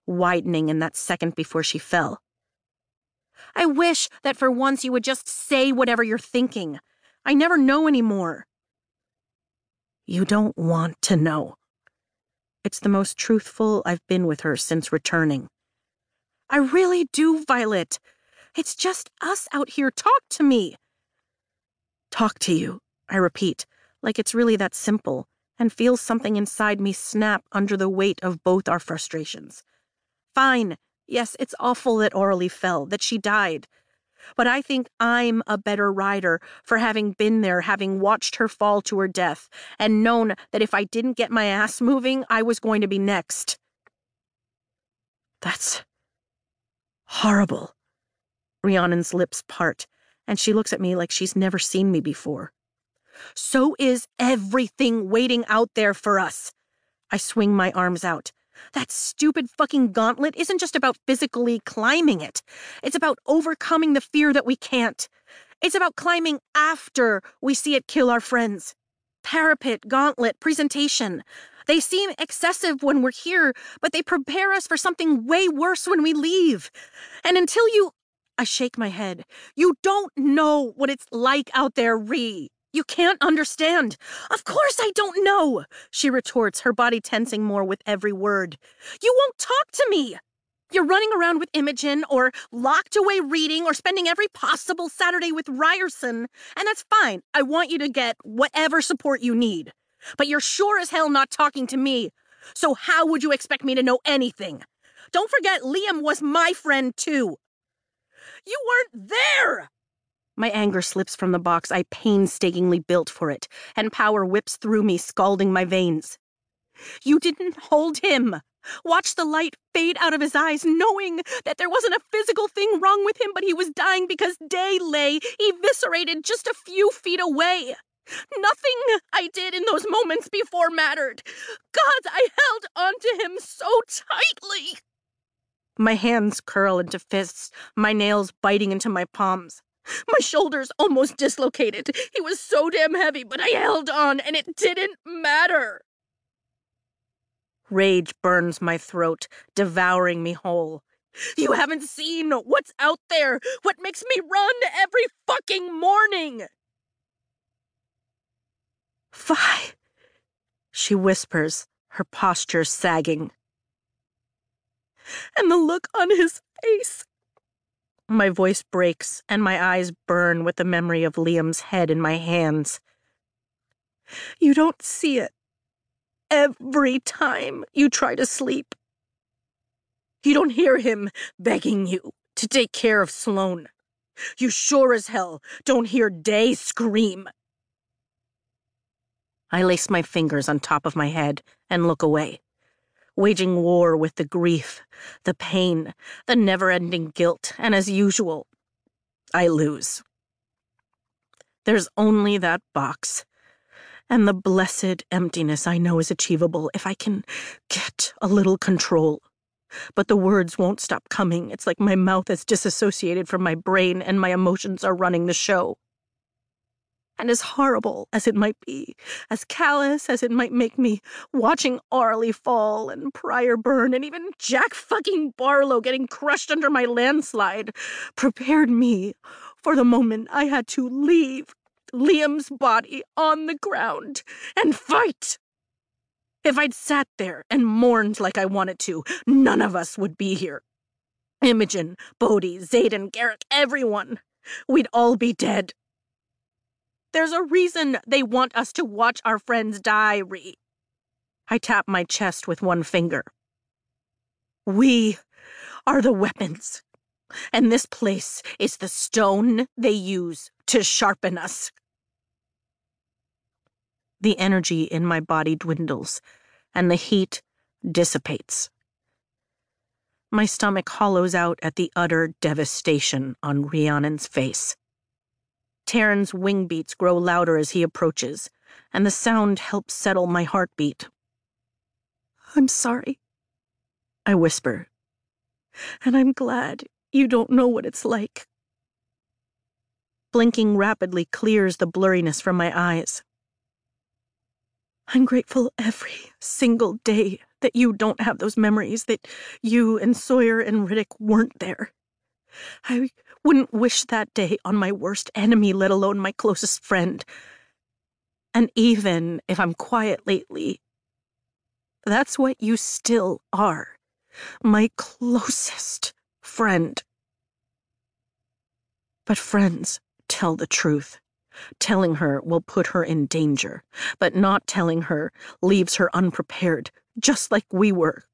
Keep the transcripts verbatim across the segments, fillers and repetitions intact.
widening in that second before she fell. I wish that for once you would just say whatever you're thinking. I never know anymore. You don't want to know. It's the most truthful I've been with her since returning. I really do, Violet. It's just us out here. Talk to me. Talk to you, I repeat, like it's really that simple, and feel something inside me snap under the weight of both our frustrations. Fine. Yes, it's awful that Aurelie fell, that she died. But I think I'm a better rider for having been there, having watched her fall to her death, and known that if I didn't get my ass moving, I was going to be next. That's horrible. Rhiannon's lips part, and she looks at me like she's never seen me before. So is everything waiting out there for us. I swing my arms out. That stupid fucking gauntlet isn't just about physically climbing it. It's about overcoming the fear that we can't. It's about climbing after we see it kill our friends. Parapet, gauntlet, presentation. They seem excessive when we're here, but they prepare us for something way worse when we leave. And until you... I shake my head. You don't know what it's like out there, Rhi. You can't understand. Of course I don't know, she retorts, her body tensing more with every word. You won't talk to me. You're running around with Imogen, or locked away reading, or spending every possible Saturday with Ryerson, and that's fine. I want you to get whatever support you need. But you're sure as hell not talking to me. So how would you expect me to know anything? Don't forget, Liam was my friend, too. You weren't there! My anger slips from the box I painstakingly built for it, and power whips through me, scalding my veins. You didn't hold him. Watch the light fade out of his eyes, knowing that there wasn't a physical thing wrong with him, but he was dying because Day lay eviscerated just a few feet away. Nothing I did in those moments before mattered. God, I held onto him so tightly. My hands curl into fists, my nails biting into my palms. My shoulders almost dislocated. He was so damn heavy, but I held on, and it didn't matter. Rage burns my throat, devouring me whole. You haven't seen what's out there, what makes me run every fucking morning. Vi, she whispers, her posture sagging. And the look on his face. My voice breaks, and my eyes burn with the memory of Liam's head in my hands. You don't see it every time you try to sleep. You don't hear him begging you to take care of Sloane. You sure as hell don't hear Day scream. I lace my fingers on top of my head and look away, waging war with the grief, the pain, the never-ending guilt, and as usual, I lose. There's only that box, and the blessed emptiness I know is achievable if I can get a little control. But the words won't stop coming. It's like my mouth is disassociated from my brain and my emotions are running the show. And as horrible as it might be, as callous as it might make me, watching Aurelie fall and Pryor burn and even Jack fucking Barlow getting crushed under my landslide prepared me for the moment I had to leave Liam's body on the ground and fight. If I'd sat there and mourned like I wanted to, none of us would be here. Imogen, Bodhi, Xaden, Garrick, everyone. We'd all be dead. There's a reason they want us to watch our friends die, Rhi. I tap my chest with one finger. We are the weapons, and this place is the stone they use to sharpen us. The energy in my body dwindles, and the heat dissipates. My stomach hollows out at the utter devastation on Rhiannon's face. Terran's wing beats grow louder as he approaches, and the sound helps settle my heartbeat. I'm sorry, I whisper, and I'm glad you don't know what it's like. Blinking rapidly clears the blurriness from my eyes. I'm grateful every single day that you don't have those memories, that you and Sawyer and Riddick weren't there. I wouldn't wish that day on my worst enemy, let alone my closest friend. And even if I'm quiet lately, that's what you still are, my closest friend. But friends tell the truth. Telling her will put her in danger, but not telling her leaves her unprepared, just like we were.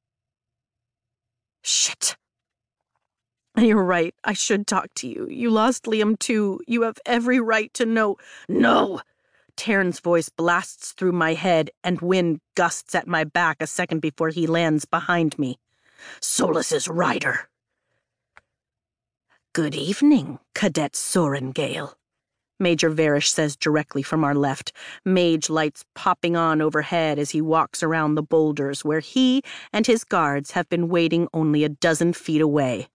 Shit. You're right, I should talk to you. You lost Liam too. You have every right to know. No! Taryn's voice blasts through my head, and wind gusts at my back a second before he lands behind me. Solas's rider. Good evening, Cadet Sorengale. Major Varish says directly from our left, mage lights popping on overhead as he walks around the boulders where he and his guards have been waiting only a dozen feet away.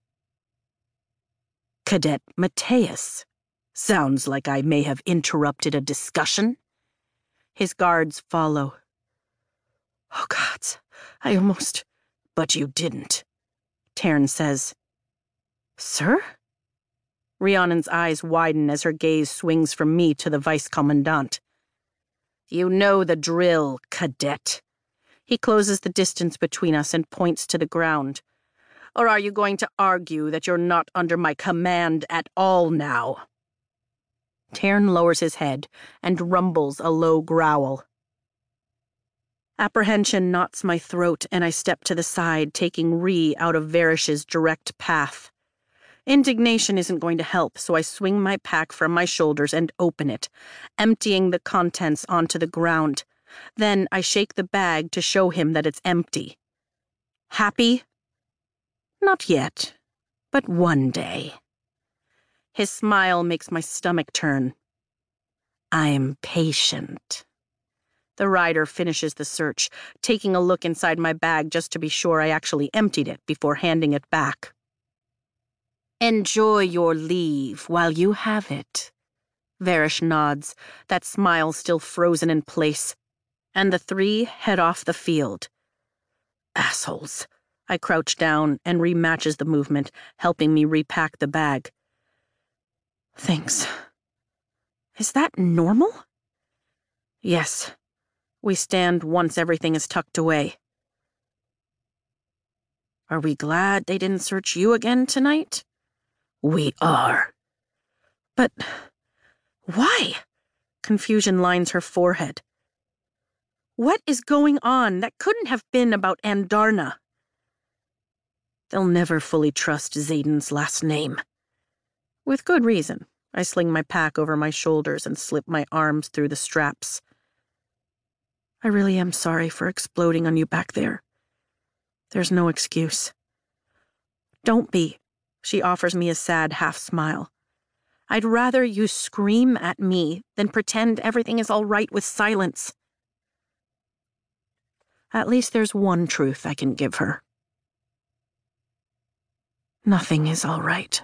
Cadet Mateus. Sounds like I may have interrupted a discussion. His guards follow. Oh, gods, I almost... But you didn't. Taryn says. Sir? Rhiannon's eyes widen as her gaze swings from me to the Vice Commandant. You know the drill, Cadet. He closes the distance between us and points to the ground. Or are you going to argue that you're not under my command at all now? Taryn lowers his head and rumbles a low growl. Apprehension knots my throat, and I step to the side, taking Rhi out of Varish's direct path. Indignation isn't going to help, so I swing my pack from my shoulders and open it, emptying the contents onto the ground. Then I shake the bag to show him that it's empty. Happy? Not yet, but one day. His smile makes my stomach turn. I'm patient. The rider finishes the search, taking a look inside my bag just to be sure I actually emptied it before handing it back. Enjoy your leave while you have it. Varish nods, that smile still frozen in place, and the three head off the field. Assholes. I crouch down and rematches the movement, helping me repack the bag. Thanks. Is that normal? Yes. We stand once everything is tucked away. Are we glad they didn't search you again tonight? We are. But why? Confusion lines her forehead. What is going on? That couldn't have been about Andarna. They'll never fully trust Xaden's last name. With good reason. I sling my pack over my shoulders and slip my arms through the straps. I really am sorry for exploding on you back there. There's no excuse. Don't be. She offers me a sad half-smile. I'd rather you scream at me than pretend everything is all right with silence. At least there's one truth I can give her. Nothing is all right.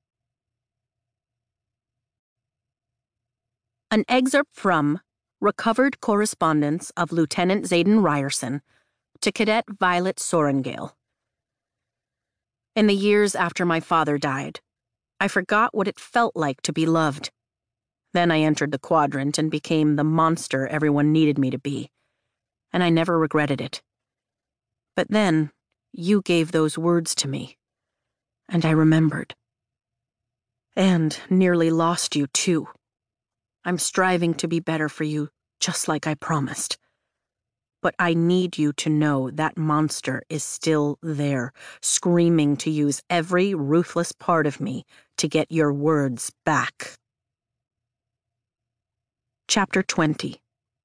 An excerpt from Recovered Correspondence of Lieutenant Xaden Ryerson to Cadet Violet Sorengale. In the years after my father died, I forgot what it felt like to be loved. Then I entered the Quadrant and became the monster everyone needed me to be, and I never regretted it. But then, you gave those words to me, and I remembered. And nearly lost you, too. I'm striving to be better for you, just like I promised. But I need you to know that monster is still there, screaming to use every ruthless part of me to get your words back. Chapter twenty.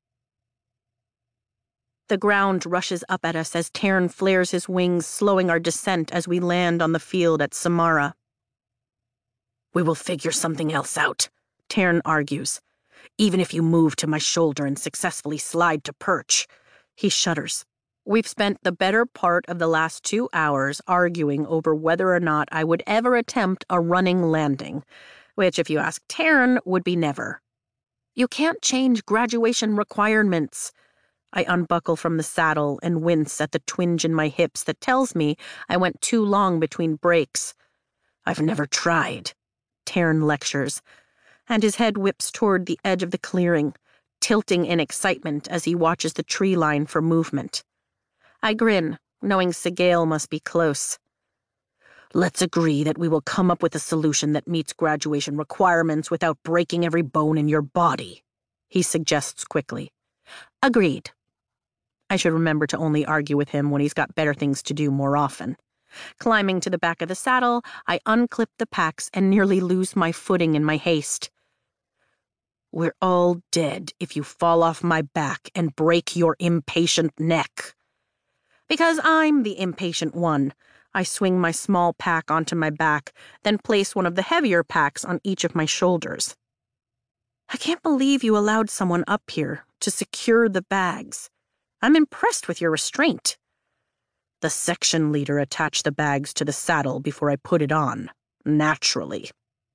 The ground rushes up at us as Taryn flares his wings, slowing our descent as we land on the field at Samara. We will figure something else out, Taryn argues. Even if you move to my shoulder and successfully slide to perch. He shudders. We've spent the better part of the last two hours arguing over whether or not I would ever attempt a running landing, which, if you ask Taryn, would be never. You can't change graduation requirements. I unbuckle from the saddle and wince at the twinge in my hips that tells me I went too long between breaks. I've never tried, Tairn lectures, and his head whips toward the edge of the clearing, tilting in excitement as he watches the tree line for movement. I grin, knowing Sigale must be close. Let's agree that we will come up with a solution that meets graduation requirements without breaking every bone in your body, he suggests quickly. Agreed. I should remember to only argue with him when he's got better things to do more often. Climbing to the back of the saddle, I unclip the packs and nearly lose my footing in my haste. We're all dead if you fall off my back and break your impatient neck. Because I'm the impatient one, I swing my small pack onto my back, then place one of the heavier packs on each of my shoulders. I can't believe you allowed someone up here to secure the bags. I'm impressed with your restraint. The section leader attached the bags to the saddle before I put it on, naturally.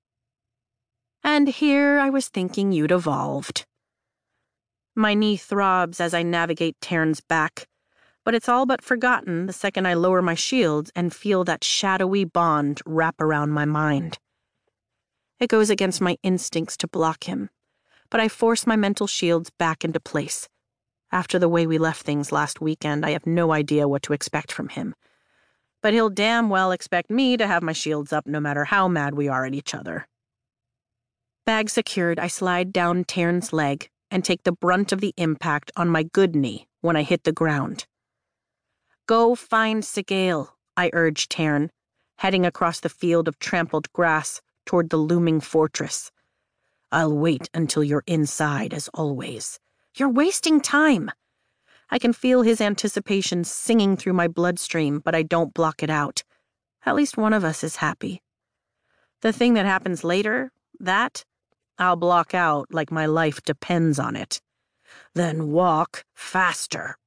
And here I was thinking you'd evolved. My knee throbs as I navigate Tairn's back, but it's all but forgotten the second I lower my shields and feel that shadowy bond wrap around my mind. It goes against my instincts to block him, but I force my mental shields back into place. After the way we left things last weekend, I have no idea what to expect from him. But he'll damn well expect me to have my shields up no matter how mad we are at each other. Bag secured, I slide down Tairn's leg and take the brunt of the impact on my good knee when I hit the ground. Go find Sigale, I urge Tairn, heading across the field of trampled grass toward the looming fortress. I'll wait until you're inside, as always. You're wasting time. I can feel his anticipation singing through my bloodstream, but I don't block it out. At least one of us is happy. The thing that happens later, that, I'll block out like my life depends on it. Then walk faster.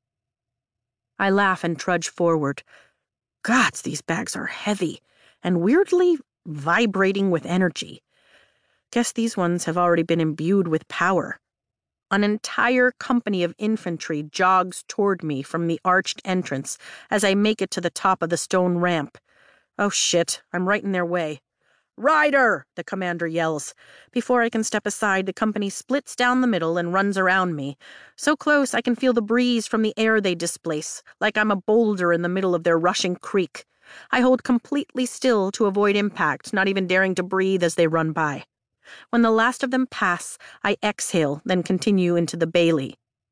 I laugh and trudge forward. Gods, these bags are heavy and weirdly vibrating with energy. Guess these ones have already been imbued with power. An entire company of infantry jogs toward me from the arched entrance as I make it to the top of the stone ramp. Oh shit, I'm right in their way. Rider, the commander yells. Before I can step aside, the company splits down the middle and runs around me. So close I can feel the breeze from the air they displace, like I'm a boulder in the middle of their rushing creek. I hold completely still to avoid impact, not even daring to breathe as they run by. When the last of them pass, I exhale, then continue into the bailey.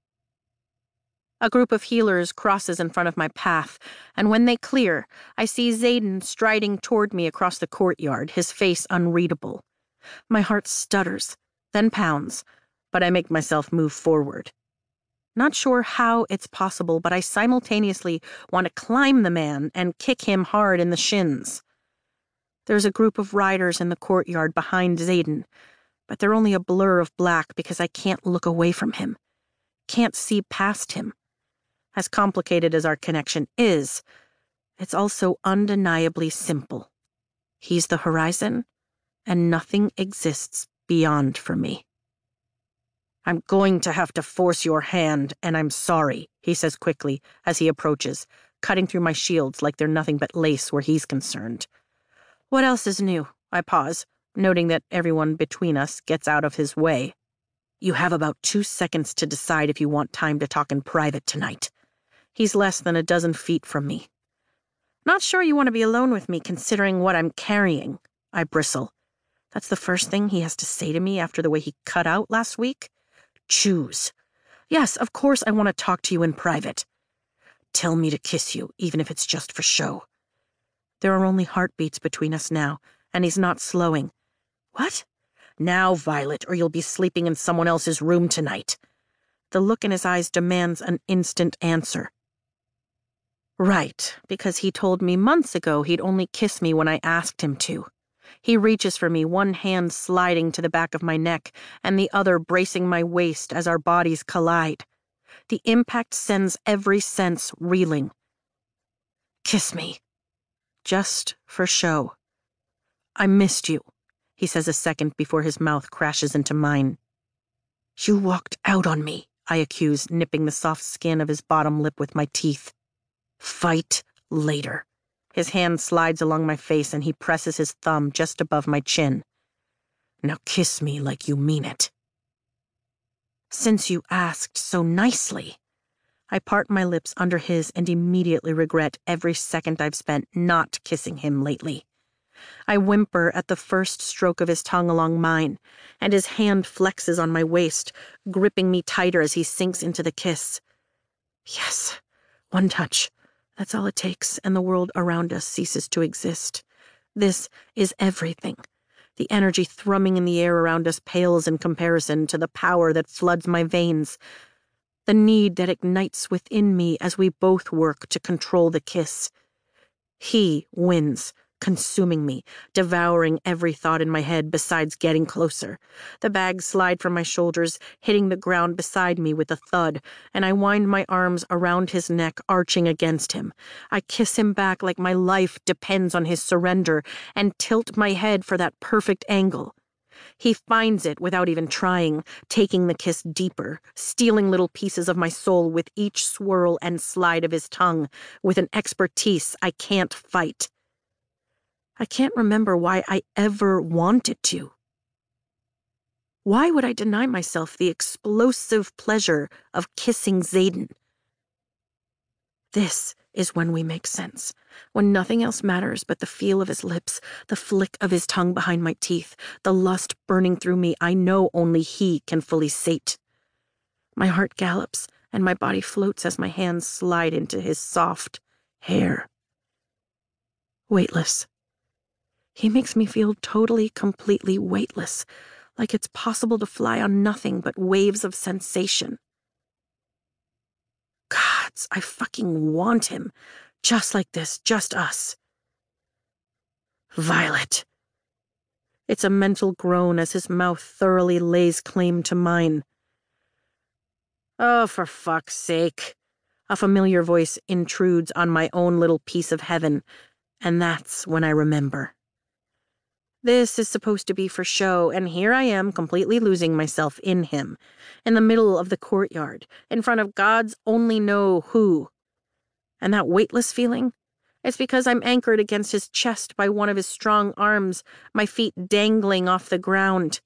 A group of healers crosses in front of my path, and when they clear, I see Xaden striding toward me across the courtyard, his face unreadable. My heart stutters, then pounds, but I make myself move forward. Not sure how it's possible, but I simultaneously want to climb the man and kick him hard in the shins. There's a group of riders in the courtyard behind Xaden, but they're only a blur of black because I can't look away from him. Can't see past him. As complicated as our connection is, it's also undeniably simple. He's the horizon, and nothing exists beyond for me. I'm going to have to force your hand, and I'm sorry, he says quickly as he approaches, cutting through my shields like they're nothing but lace where he's concerned. What else is new? I pause, noting that everyone between us gets out of his way. You have about two seconds to decide if you want time to talk in private tonight. He's less than a dozen feet from me. Not sure you want to be alone with me considering what I'm carrying, I bristle. That's the first thing he has to say to me after the way he cut out last week? Choose. Yes, of course I want to talk to you in private. Tell me to kiss you, even if it's just for show. There are only heartbeats between us now, and he's not slowing. What? Now, Violet, or you'll be sleeping in someone else's room tonight. The look in his eyes demands an instant answer. Right, because he told me months ago he'd only kiss me when I asked him to. He reaches for me, one hand sliding to the back of my neck, and the other bracing my waist as our bodies collide. The impact sends every sense reeling. Kiss me. Just for show. I missed you, he says a second before his mouth crashes into mine. You walked out on me, I accuse, nipping the soft skin of his bottom lip with my teeth. Fight later. His hand slides along my face and he presses his thumb just above my chin. Now kiss me like you mean it. Since you asked so nicely. I part my lips under his and immediately regret every second I've spent not kissing him lately. I whimper at the first stroke of his tongue along mine, and his hand flexes on my waist, gripping me tighter as he sinks into the kiss. Yes, one touch. That's all it takes, and the world around us ceases to exist. This is everything. The energy thrumming in the air around us pales in comparison to the power that floods my veins, the need that ignites within me as we both work to control the kiss. He wins, consuming me, devouring every thought in my head besides getting closer. The bags slide from my shoulders, hitting the ground beside me with a thud, and I wind my arms around his neck, arching against him. I kiss him back like my life depends on his surrender, and tilt my head for that perfect angle. He finds it without even trying, taking the kiss deeper, stealing little pieces of my soul with each swirl and slide of his tongue, with an expertise I can't fight. I can't remember why I ever wanted to. Why would I deny myself the explosive pleasure of kissing Xaden? This is when we make sense, when nothing else matters but the feel of his lips, the flick of his tongue behind my teeth, the lust burning through me I know only he can fully sate. My heart gallops, and my body floats as my hands slide into his soft hair. Weightless. He makes me feel totally, completely weightless, like it's possible to fly on nothing but waves of sensation. Gods, I fucking want him. Just like this, just us. Violet. It's a mental groan as his mouth thoroughly lays claim to mine. Oh, for fuck's sake. A familiar voice intrudes on my own little piece of heaven, and that's when I remember. This is supposed to be for show, and here I am completely losing myself in him, in the middle of the courtyard, in front of God's only know who. And that weightless feeling? It's because I'm anchored against his chest by one of his strong arms, my feet dangling off the ground.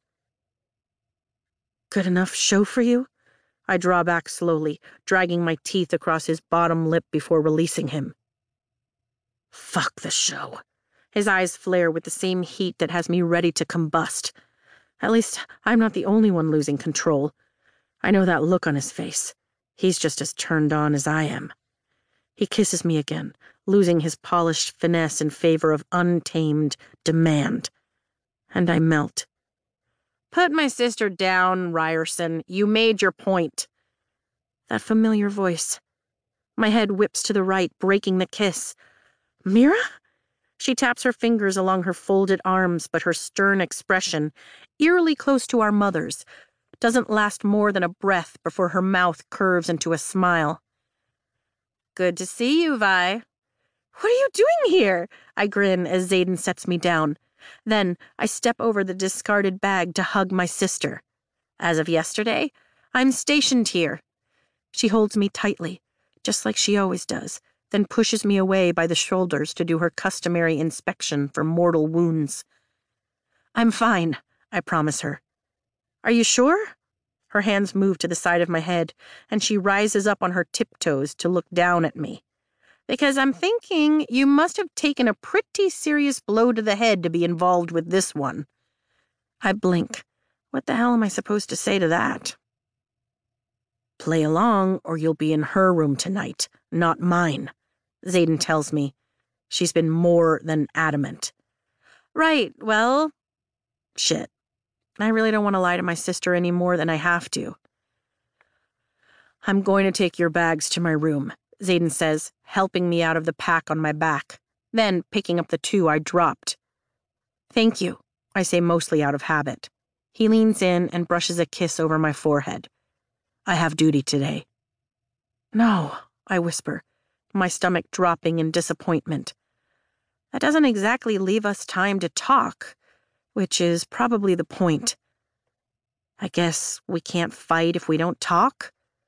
Good enough show for you? I draw back slowly, dragging my teeth across his bottom lip before releasing him. Fuck the show. His eyes flare with the same heat that has me ready to combust. At least, I'm not the only one losing control. I know that look on his face. He's just as turned on as I am. He kisses me again, losing his polished finesse in favor of untamed demand. And I melt. Put my sister down, Ryerson. You made your point. That familiar voice. My head whips to the right, breaking the kiss. Mira? She taps her fingers along her folded arms, but her stern expression, eerily close to our mother's, doesn't last more than a breath before her mouth curves into a smile. Good to see you, Vi. What are you doing here? I grin as Xaden sets me down. Then I step over the discarded bag to hug my sister. As of yesterday, I'm stationed here. She holds me tightly, just like she always does, then pushes me away by the shoulders to do her customary inspection for mortal wounds. I'm fine, I promise her. Are you sure? Her hands move to the side of my head, and she rises up on her tiptoes to look down at me. Because I'm thinking you must have taken a pretty serious blow to the head to be involved with this one. I blink. What the hell am I supposed to say to that? Play along, or you'll be in her room tonight, not mine, Xaden tells me. She's been more than adamant. Right, well, shit. I really don't want to lie to my sister any more than I have to. I'm going to take your bags to my room, Xaden says, helping me out of the pack on my back, then picking up the two I dropped. Thank you, I say mostly out of habit. He leans in and brushes a kiss over my forehead. I have duty today. No, I whisper, my stomach dropping in disappointment. That doesn't exactly leave us time to talk, which is probably the point. I guess we can't fight if we don't talk?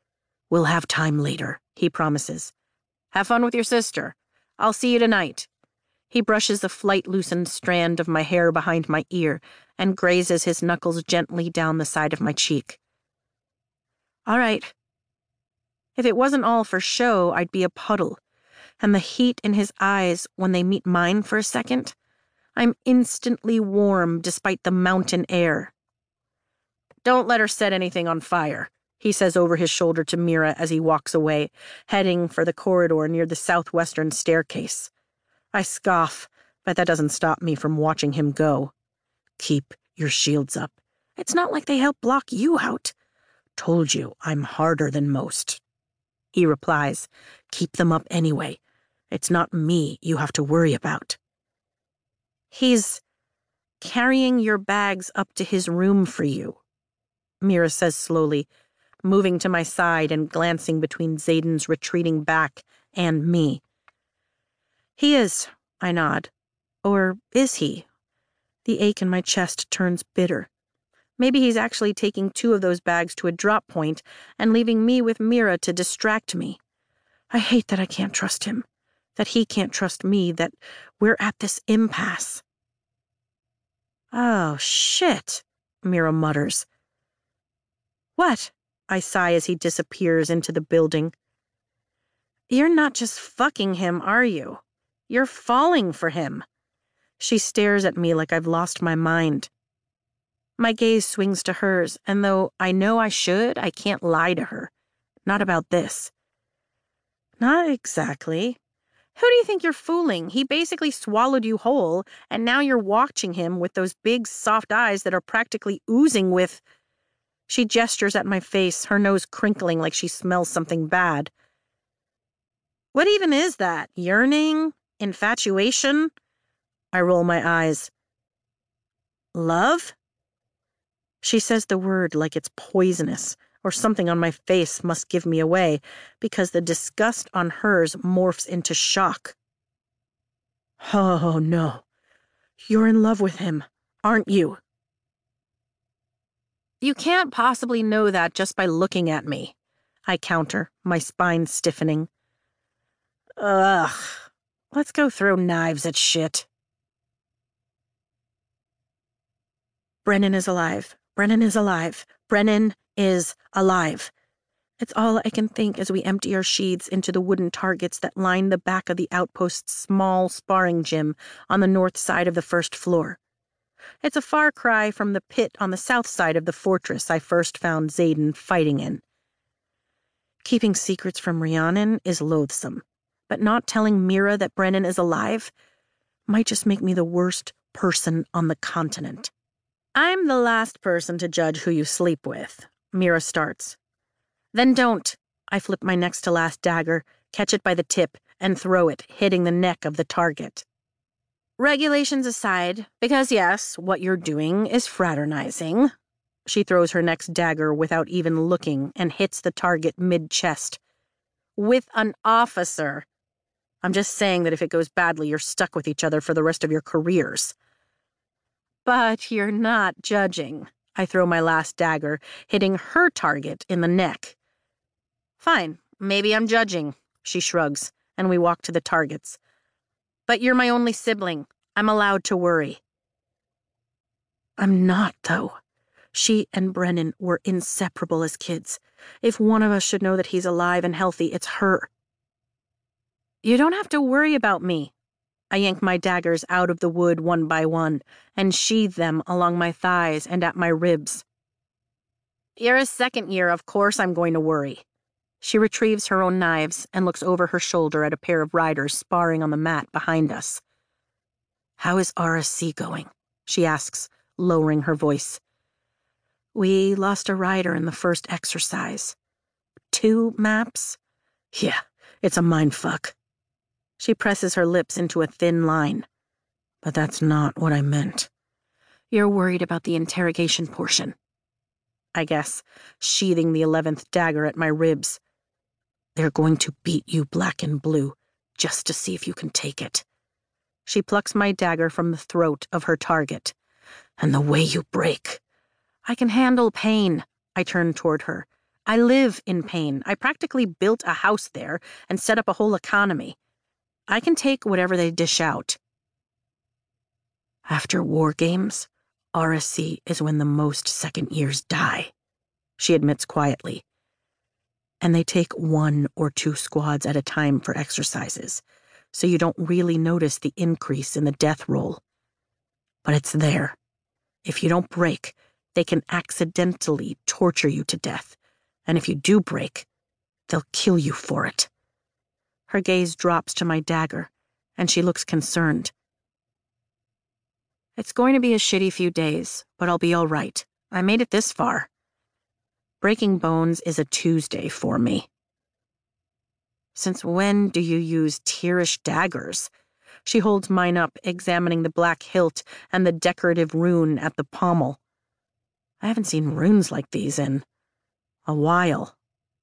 We'll have time later, he promises. Have fun with your sister. I'll see you tonight. He brushes a flight-loosened strand of my hair behind my ear and grazes his knuckles gently down the side of my cheek. All right. If it wasn't all for show, I'd be a puddle, and the heat in his eyes when they meet mine for a second, I'm instantly warm despite the mountain air. Don't let her set anything on fire, he says over his shoulder to Mira as he walks away, heading for the corridor near the southwestern staircase. I scoff, but that doesn't stop me from watching him go. Keep your shields up. It's not like they help block you out. Told you I'm harder than most. He replies, keep them up anyway. It's not me you have to worry about. He's carrying your bags up to his room for you, Mira says slowly, moving to my side and glancing between Xaden's retreating back and me. He is, I nod. Or is he? The ache in my chest turns bitter. Maybe he's actually taking two of those bags to a drop point and leaving me with Mira to distract me. I hate that I can't trust him, that he can't trust me, that we're at this impasse. Oh, shit, Mira mutters. What? I sigh as he disappears into the building. You're not just fucking him, are you? You're falling for him. She stares at me like I've lost my mind. My gaze swings to hers, and though I know I should, I can't lie to her. Not about this. Not exactly. Who do you think you're fooling? He basically swallowed you whole, and now you're watching him with those big, soft eyes that are practically oozing with... She gestures at my face, her nose crinkling like she smells something bad. What even is that? Yearning? Infatuation? I roll my eyes. Love? She says the word like it's poisonous, or something on my face must give me away, because the disgust on hers morphs into shock. Oh, no. You're in love with him, aren't you? You can't possibly know that just by looking at me, I counter, my spine stiffening. Ugh. Let's go throw knives at shit. Brennan is alive. Brennan is alive. Brennan is alive. It's all I can think as we empty our sheaths into the wooden targets that line the back of the outpost's small sparring gym on the north side of the first floor. It's a far cry from the pit on the south side of the fortress I first found Xaden fighting in. Keeping secrets from Rhiannon is loathsome, but not telling Mira that Brennan is alive might just make me the worst person on the continent. I'm the last person to judge who you sleep with, Mira starts. Then don't. I flip my next to last dagger, catch it by the tip, and throw it, hitting the neck of the target. Regulations aside, because yes, what you're doing is fraternizing. She throws her next dagger without even looking and hits the target mid-chest. With an officer. I'm just saying that if it goes badly, you're stuck with each other for the rest of your careers. But you're not judging. I throw my last dagger, hitting her target in the neck. Fine, maybe I'm judging, she shrugs, and we walk to the targets. But you're my only sibling. I'm allowed to worry. I'm not, though. She and Brennan were inseparable as kids. If one of us should know that he's alive and healthy, it's her. You don't have to worry about me. I yank my daggers out of the wood one by one and sheathe them along my thighs and at my ribs. You're a second year, of course I'm going to worry. She retrieves her own knives and looks over her shoulder at a pair of riders sparring on the mat behind us. How is R S C going? She asks, lowering her voice. We lost a rider in the first exercise. Two maps? Yeah, it's a mindfuck. She presses her lips into a thin line. But that's not what I meant. You're worried about the interrogation portion. I guess, sheathing the eleventh dagger at my ribs. They're going to beat you black and blue, just to see if you can take it. She plucks my dagger from the throat of her target. And the way you break. I can handle pain. I turn toward her. I live in pain. I practically built a house there and set up a whole economy. I can take whatever they dish out. After war games, R S C is when the most second years die, she admits quietly. And they take one or two squads at a time for exercises, so you don't really notice the increase in the death roll. But it's there. If you don't break, they can accidentally torture you to death, and if you do break, they'll kill you for it. Her gaze drops to my dagger, and she looks concerned. It's going to be a shitty few days, but I'll be all right. I made it this far. Breaking bones is a Tuesday for me. Since when do you use Tyrish daggers? She holds mine up, examining the black hilt and the decorative rune at the pommel. I haven't seen runes like these in a while.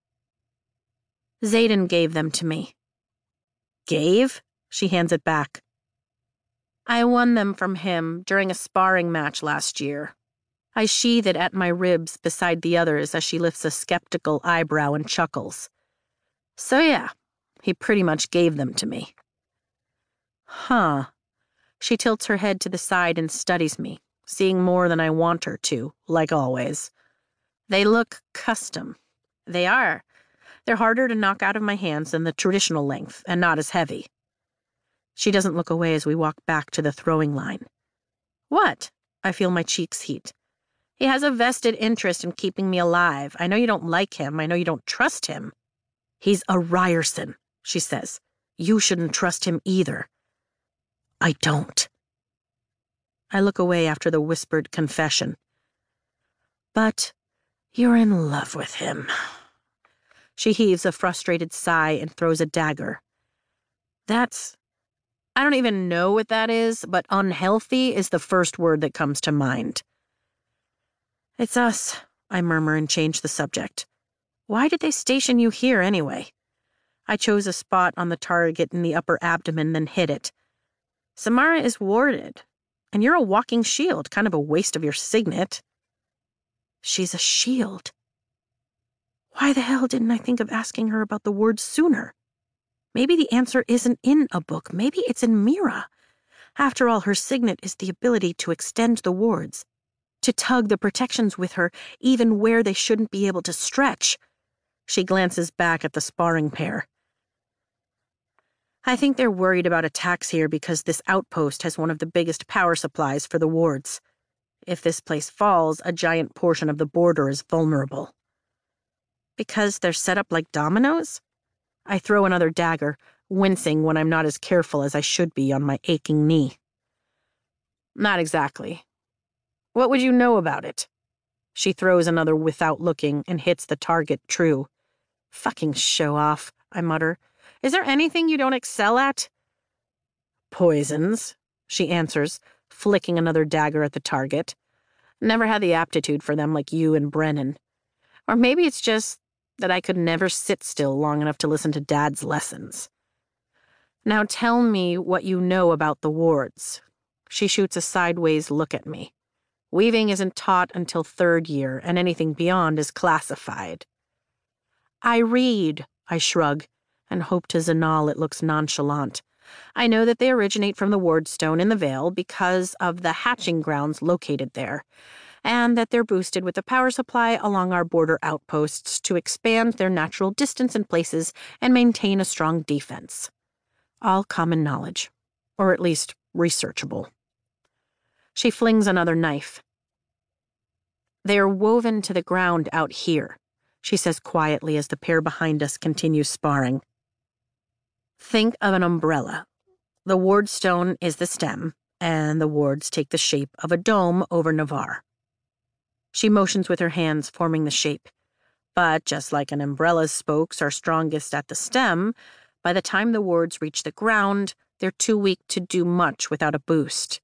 Xaden gave them to me. Gave? She hands it back. I won them from him during a sparring match last year. I sheathe it at my ribs beside the others as she lifts a skeptical eyebrow and chuckles. So yeah, he pretty much gave them to me. Huh. She tilts her head to the side and studies me, seeing more than I want her to, like always. They look custom. They are. They're harder to knock out of my hands than the traditional length, and not as heavy. She doesn't look away as we walk back to the throwing line. What? I feel my cheeks heat. He has a vested interest in keeping me alive. I know you don't like him. I know you don't trust him. He's a Ryerson, she says. You shouldn't trust him either. I don't. I look away after the whispered confession. But you're in love with him. She heaves a frustrated sigh and throws a dagger. That's... I don't even know what that is, but unhealthy is the first word that comes to mind. It's us, I murmur and change the subject. Why did they station you here anyway? I chose a spot on the target in the upper abdomen, then hit it. Samara is warded, and you're a walking shield, kind of a waste of your signet. She's a shield. Why the hell didn't I think of asking her about the ward sooner? Maybe the answer isn't in a book. Maybe it's in Mira. After all, her signet is the ability to extend the wards, to tug the protections with her even where they shouldn't be able to stretch. She glances back at the sparring pair. I think they're worried about attacks here because this outpost has one of the biggest power supplies for the wards. If this place falls, a giant portion of the border is vulnerable. Because they're set up like dominoes? I throw another dagger, wincing when I'm not as careful as I should be on my aching knee. Not exactly. What would you know about it? She throws another without looking and hits the target true. Fucking show off, I mutter. Is there anything you don't excel at? Poisons, she answers, flicking another dagger at the target. Never had the aptitude for them like you and Brennan. Or maybe it's just that I could never sit still long enough to listen to Dad's lessons. Now tell me what you know about the wards. She shoots a sideways look at me. Weaving isn't taught until third year, and anything beyond is classified. I read, I shrug, and hope to Zanal it looks nonchalant. I know that they originate from the Wardstone in the Vale because of the hatching grounds located there, and that they're boosted with a power supply along our border outposts to expand their natural distance in places and maintain a strong defense. All common knowledge, or at least researchable. She flings another knife. They are woven to the ground out here, she says quietly as the pair behind us continue sparring. Think of an umbrella. The Wardstone is the stem, and the wards take the shape of a dome over Navarre. She motions with her hands, forming the shape. But just like an umbrella's spokes are strongest at the stem, by the time the wards reach the ground, they're too weak to do much without a boost.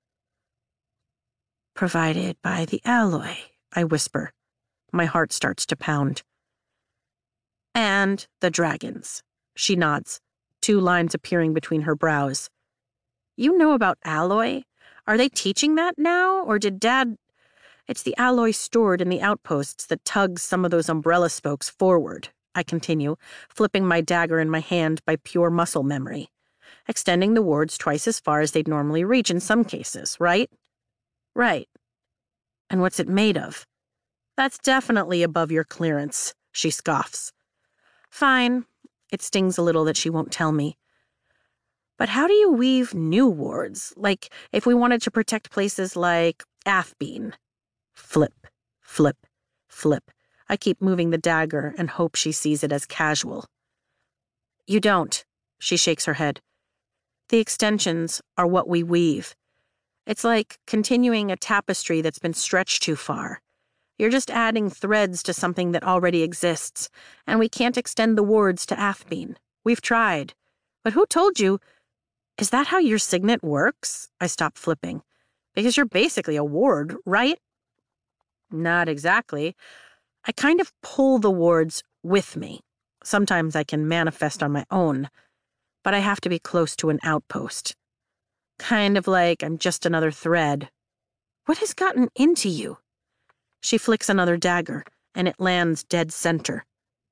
Provided by the alloy, I whisper. My heart starts to pound. And the dragons. She nods, two lines appearing between her brows. You know about alloy? Are they teaching that now, or did Dad... It's the alloy stored in the outposts that tugs some of those umbrella spokes forward, I continue, flipping my dagger in my hand by pure muscle memory, extending the wards twice as far as they'd normally reach in some cases, right? Right. And what's it made of? That's definitely above your clearance, she scoffs. Fine. It stings a little that she won't tell me. But how do you weave new wards? Like, if we wanted to protect places like Athbean. Flip, flip, flip. I keep moving the dagger and hope she sees it as casual. You don't, she shakes her head. The extensions are what we weave. It's like continuing a tapestry that's been stretched too far. You're just adding threads to something that already exists, and we can't extend the wards to Athbean. We've tried. But who told you? Is that how your signet works? I stop flipping. Because you're basically a ward, right? Not exactly. I kind of pull the wards with me. Sometimes I can manifest on my own, but I have to be close to an outpost. Kind of like I'm just another thread. What has gotten into you? She flicks another dagger, and it lands dead center.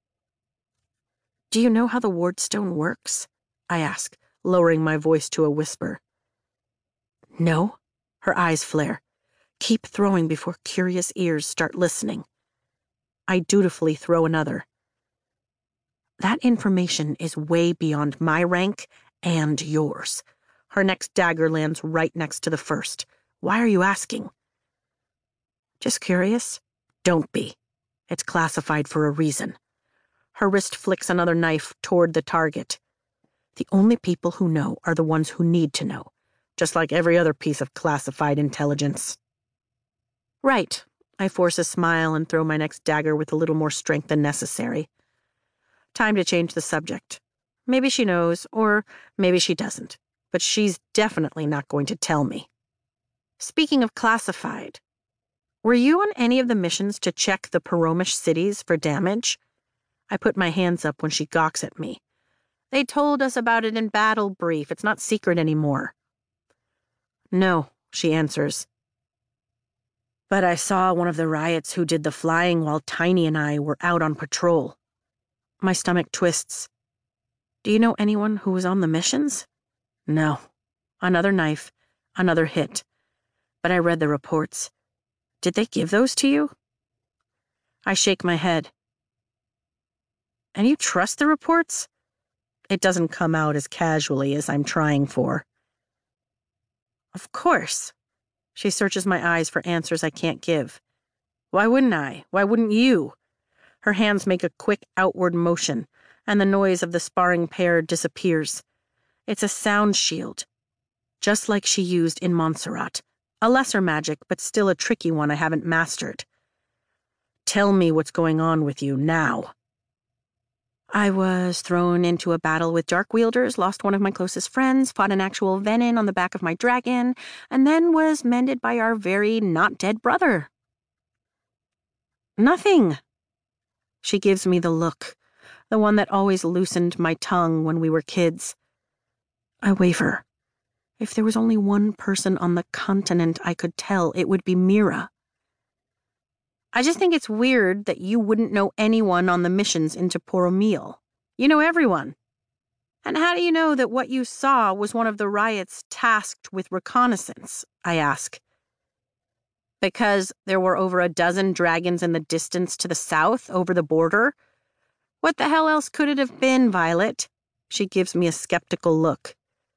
Do you know how the wardstone works? I ask, lowering my voice to a whisper. No? Her eyes flare. Keep throwing before curious ears start listening. I dutifully throw another. That information is way beyond my rank and yours. Her next dagger lands right next to the first. Why are you asking? Just curious? Don't be. It's classified for a reason. Her wrist flicks another knife toward the target. The only people who know are the ones who need to know, just like every other piece of classified intelligence. Right. I force a smile and throw my next dagger with a little more strength than necessary. Time to change the subject. Maybe she knows, or maybe she doesn't, but she's definitely not going to tell me. Speaking of classified, were you on any of the missions to check the Poromish cities for damage? I put my hands up when she gawks at me. They told us about it in battle brief. It's not secret anymore. No, she answers. But I saw one of the riots who did the flying while Tiny and I were out on patrol. My stomach twists. Do you know anyone who was on the missions? No. Another knife, another hit. But I read the reports. Did they give those to you? I shake my head. And you trust the reports? It doesn't come out as casually as I'm trying for. Of course. She searches my eyes for answers I can't give. Why wouldn't I? Why wouldn't you? Her hands make a quick outward motion, and the noise of the sparring pair disappears. It's a sound shield, just like she used in Montserrat. A lesser magic, but still a tricky one I haven't mastered. Tell me what's going on with you now. I was thrown into a battle with dark wielders, lost one of my closest friends, fought an actual venin on the back of my dragon, and then was mended by our very not-dead brother. Nothing. She gives me the look, the one that always loosened my tongue when we were kids. I waver. If there was only one person on the continent I could tell, it would be Mira. I just think it's weird that you wouldn't know anyone on the missions into Poromiel. You know everyone. And how do you know that what you saw was one of the riots tasked with reconnaissance? I ask. Because there were over a dozen dragons in the distance to the south, over the border? What the hell else could it have been, Violet? She gives me a skeptical look.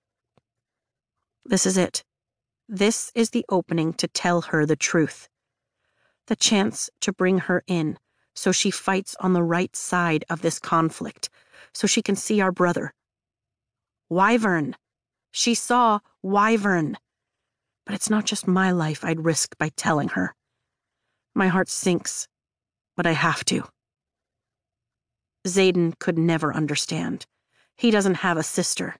This is it. This is the opening to tell her the truth. The chance to bring her in, so she fights on the right side of this conflict, so she can see our brother. Wyvern. She saw Wyvern. But it's not just my life I'd risk by telling her. My heart sinks, but I have to. Xaden could never understand. He doesn't have a sister.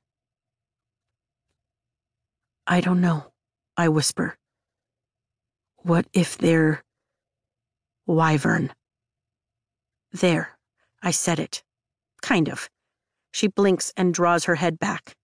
I don't know, I whisper. What if they're... Wyvern. There, I said it. Kind of. She blinks and draws her head back.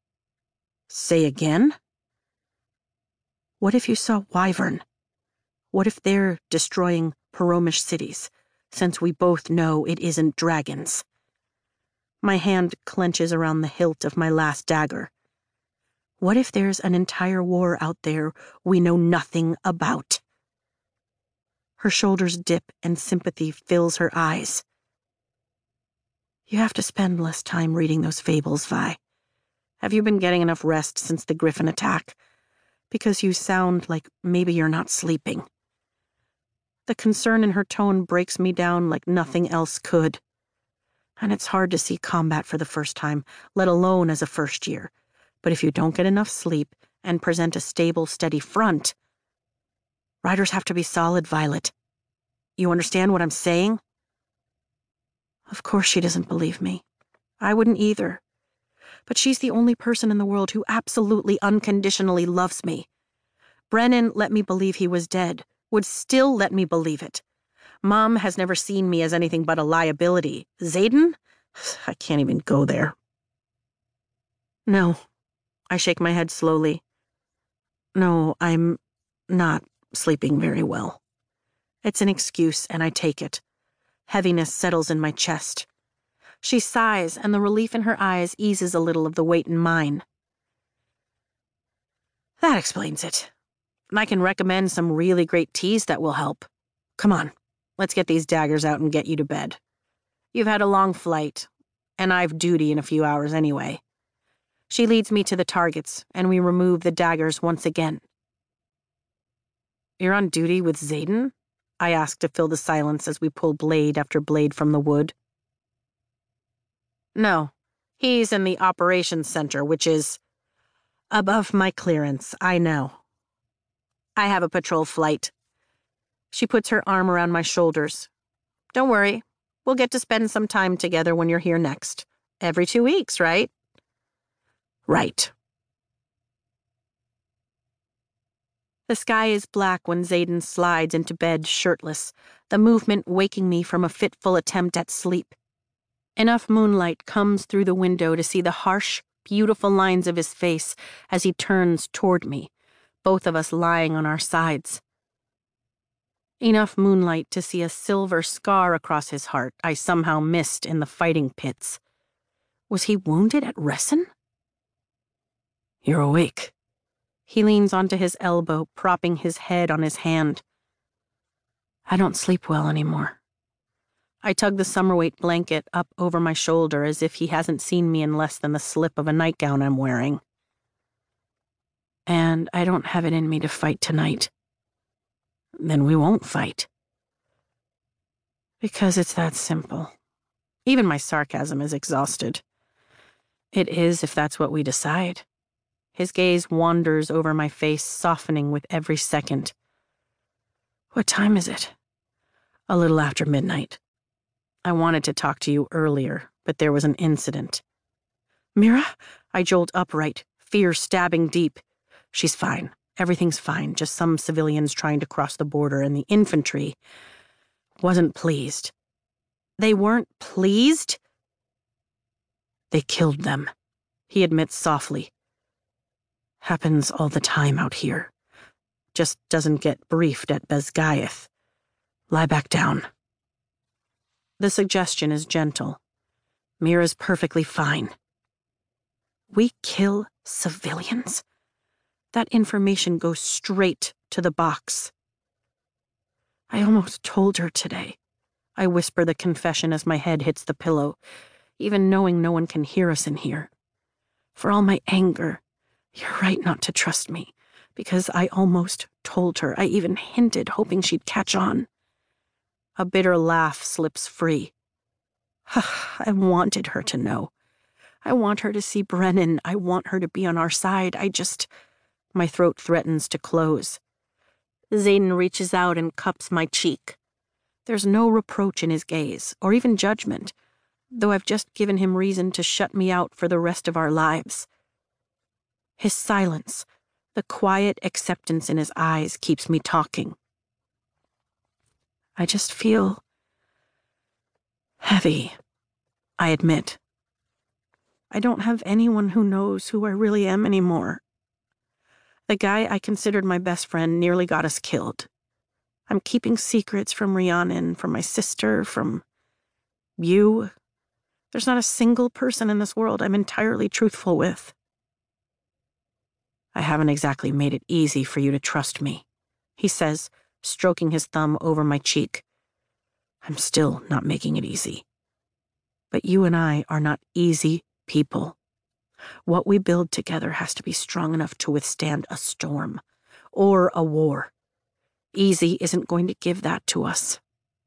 Say again? What if you saw Wyvern? What if they're destroying Poromish cities, since we both know it isn't dragons? My hand clenches around the hilt of my last dagger. What if there's an entire war out there we know nothing about? Her shoulders dip and sympathy fills her eyes. You have to spend less time reading those fables, Vi. Have you been getting enough rest since the Griffin attack? Because you sound like maybe you're not sleeping. The concern in her tone breaks me down like nothing else could. And it's hard to see combat for the first time, let alone as a first year. But if you don't get enough sleep and present a stable, steady front, riders have to be solid, Violet. You understand what I'm saying? Of course she doesn't believe me. I wouldn't either. But she's the only person in the world who absolutely unconditionally loves me. Brennan let me believe he was dead, would still let me believe it. Mom has never seen me as anything but a liability. Xaden? I can't even go there. No. I shake my head slowly. No, I'm not sleeping very well. It's an excuse, and I take it. Heaviness settles in my chest. She sighs, and the relief in her eyes eases a little of the weight in mine. That explains it. I can recommend some really great teas that will help. Come on, let's get these daggers out and get you to bed. You've had a long flight, and I've duty in a few hours anyway. She leads me to the targets, and we remove the daggers once again. You're on duty with Xaden? I ask to fill the silence as we pull blade after blade from the wood. No, he's in the operations center, which is above my clearance, I know. I have a patrol flight. She puts her arm around my shoulders. Don't worry, we'll get to spend some time together when you're here next. Every two weeks, right? Right. The sky is black when Xaden slides into bed shirtless, the movement waking me from a fitful attempt at sleep. Enough moonlight comes through the window to see the harsh, beautiful lines of his face as he turns toward me, both of us lying on our sides. Enough moonlight to see a silver scar across his heart I somehow missed in the fighting pits. Was he wounded at Ressen? You're awake. He leans onto his elbow, propping his head on his hand. I don't sleep well anymore. I tug the summer-weight blanket up over my shoulder as if he hasn't seen me in less than the slip of a nightgown I'm wearing. And I don't have it in me to fight tonight. Then we won't fight. Because it's that simple. Even my sarcasm is exhausted. It is if that's what we decide. His gaze wanders over my face, softening with every second. What time is it? A little after midnight. I wanted to talk to you earlier, but there was an incident. Mira? I jolt upright, fear stabbing deep. She's fine. Everything's fine, just some civilians trying to cross the border, and the infantry wasn't pleased. They weren't pleased? They killed them, he admits softly. Happens all the time out here. Just doesn't get briefed at Bezgaeth. Lie back down. The suggestion is gentle. Mira's perfectly fine. We kill civilians? That information goes straight to the box. I almost told her today. I whisper the confession as my head hits the pillow, even knowing no one can hear us in here. For all my anger, you're right not to trust me, because I almost told her. I even hinted, hoping she'd catch on. A bitter laugh slips free. I wanted her to know. I want her to see Brennan. I want her to be on our side. I just... My throat threatens to close. Xaden reaches out and cups my cheek. There's no reproach in his gaze, or even judgment, though I've just given him reason to shut me out for the rest of our lives. His silence, the quiet acceptance in his eyes, keeps me talking. I just feel heavy, I admit. I don't have anyone who knows who I really am anymore. The guy I considered my best friend nearly got us killed. I'm keeping secrets from Rhiannon, from my sister, from you. There's not a single person in this world I'm entirely truthful with. I haven't exactly made it easy for you to trust me, he says, stroking his thumb over my cheek. I'm still not making it easy. But you and I are not easy people. What we build together has to be strong enough to withstand a storm or a war. Easy isn't going to give that to us.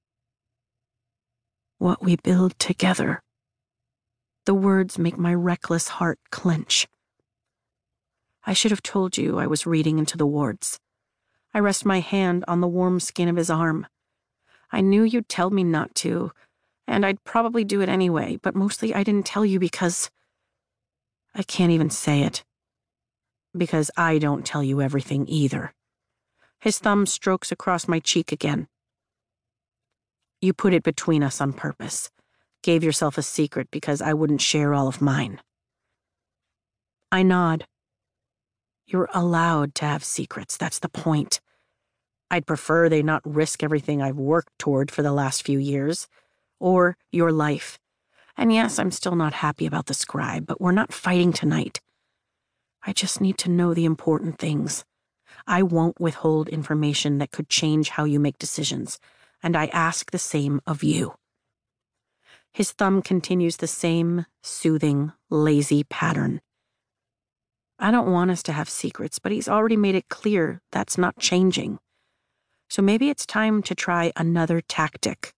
What we build together. The words make my reckless heart clench. I should have told you I was reading into the wards. I rest my hand on the warm skin of his arm. I knew you'd tell me not to, and I'd probably do it anyway, but mostly I didn't tell you because... I can't even say it. Because I don't tell you everything either. His thumb strokes across my cheek again. You put it between us on purpose. Gave yourself a secret because I wouldn't share all of mine. I nod. You're allowed to have secrets, that's the point. I'd prefer they not risk everything I've worked toward for the last few years. Or your life. And yes, I'm still not happy about the scribe, but we're not fighting tonight. I just need to know the important things. I won't withhold information that could change how you make decisions, and I ask the same of you. His thumb continues the same soothing, lazy pattern. I don't want us to have secrets, but he's already made it clear that's not changing. So maybe it's time to try another tactic.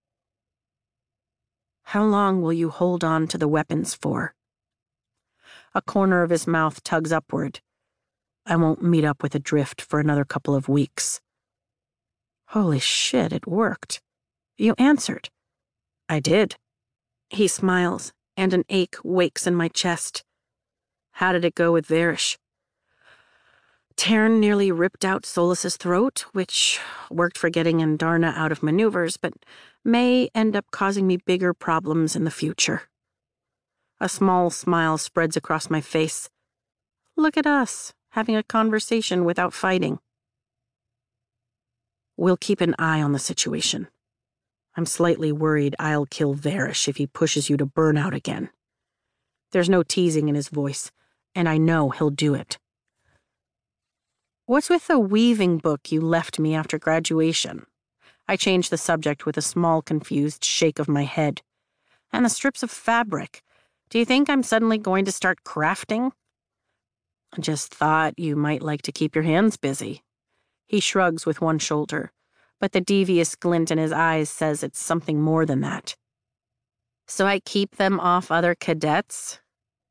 How long will you hold on to the weapons for? A corner of his mouth tugs upward. I won't meet up with Adrift for another couple of weeks. Holy shit, it worked. You answered. I did. He smiles, and an ache wakes in my chest. How did it go with Varish? Taryn nearly ripped out Solus's throat, which worked for getting Andarna out of maneuvers, but may end up causing me bigger problems in the future. A small smile spreads across my face. Look at us, having a conversation without fighting. We'll keep an eye on the situation. I'm slightly worried I'll kill Varish if he pushes you to burnout again. There's no teasing in his voice, and I know he'll do it. What's with the weaving book you left me after graduation? I changed the subject with a small, confused shake of my head. And the strips of fabric. Do you think I'm suddenly going to start crafting? I just thought you might like to keep your hands busy. He shrugs with one shoulder, but the devious glint in his eyes says it's something more than that. So I keep them off other cadets?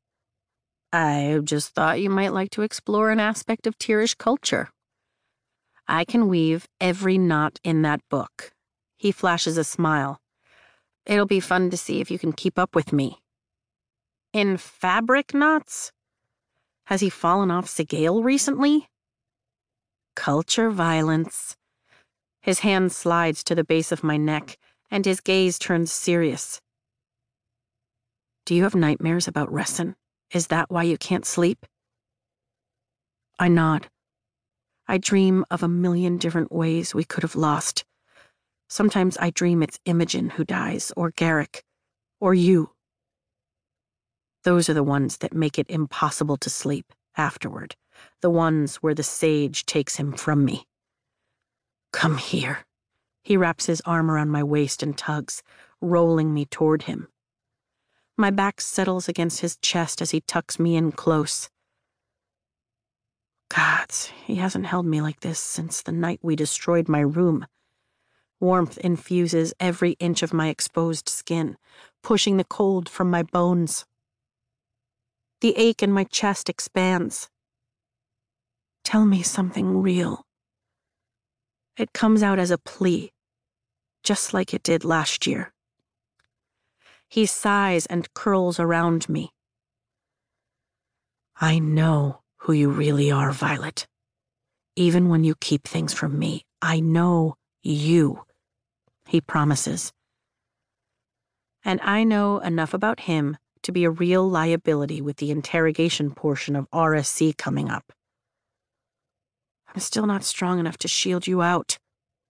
I just thought you might like to explore an aspect of Tirish culture. I can weave every knot in that book. He flashes a smile. It'll be fun to see if you can keep up with me. In fabric knots? Has he fallen off Sigale recently? Culture violence. His hand slides to the base of my neck, and his gaze turns serious. Do you have nightmares about Ressen? Is that why you can't sleep? I nod. I dream of a million different ways we could have lost. Sometimes I dream it's Imogen who dies, or Garrick, or you. Those are the ones that make it impossible to sleep afterward, the ones where the sage takes him from me. Come here. He wraps his arm around my waist and tugs, rolling me toward him. My back settles against his chest as he tucks me in close. Gods, he hasn't held me like this since the night we destroyed my room. Warmth infuses every inch of my exposed skin, pushing the cold from my bones. The ache in my chest expands. Tell me something real. It comes out as a plea, just like it did last year. He sighs and curls around me. I know who you really are, Violet. Even when you keep things from me, I know you, he promises. And I know enough about him to be a real liability with the interrogation portion of R S C coming up. I'm still not strong enough to shield you out.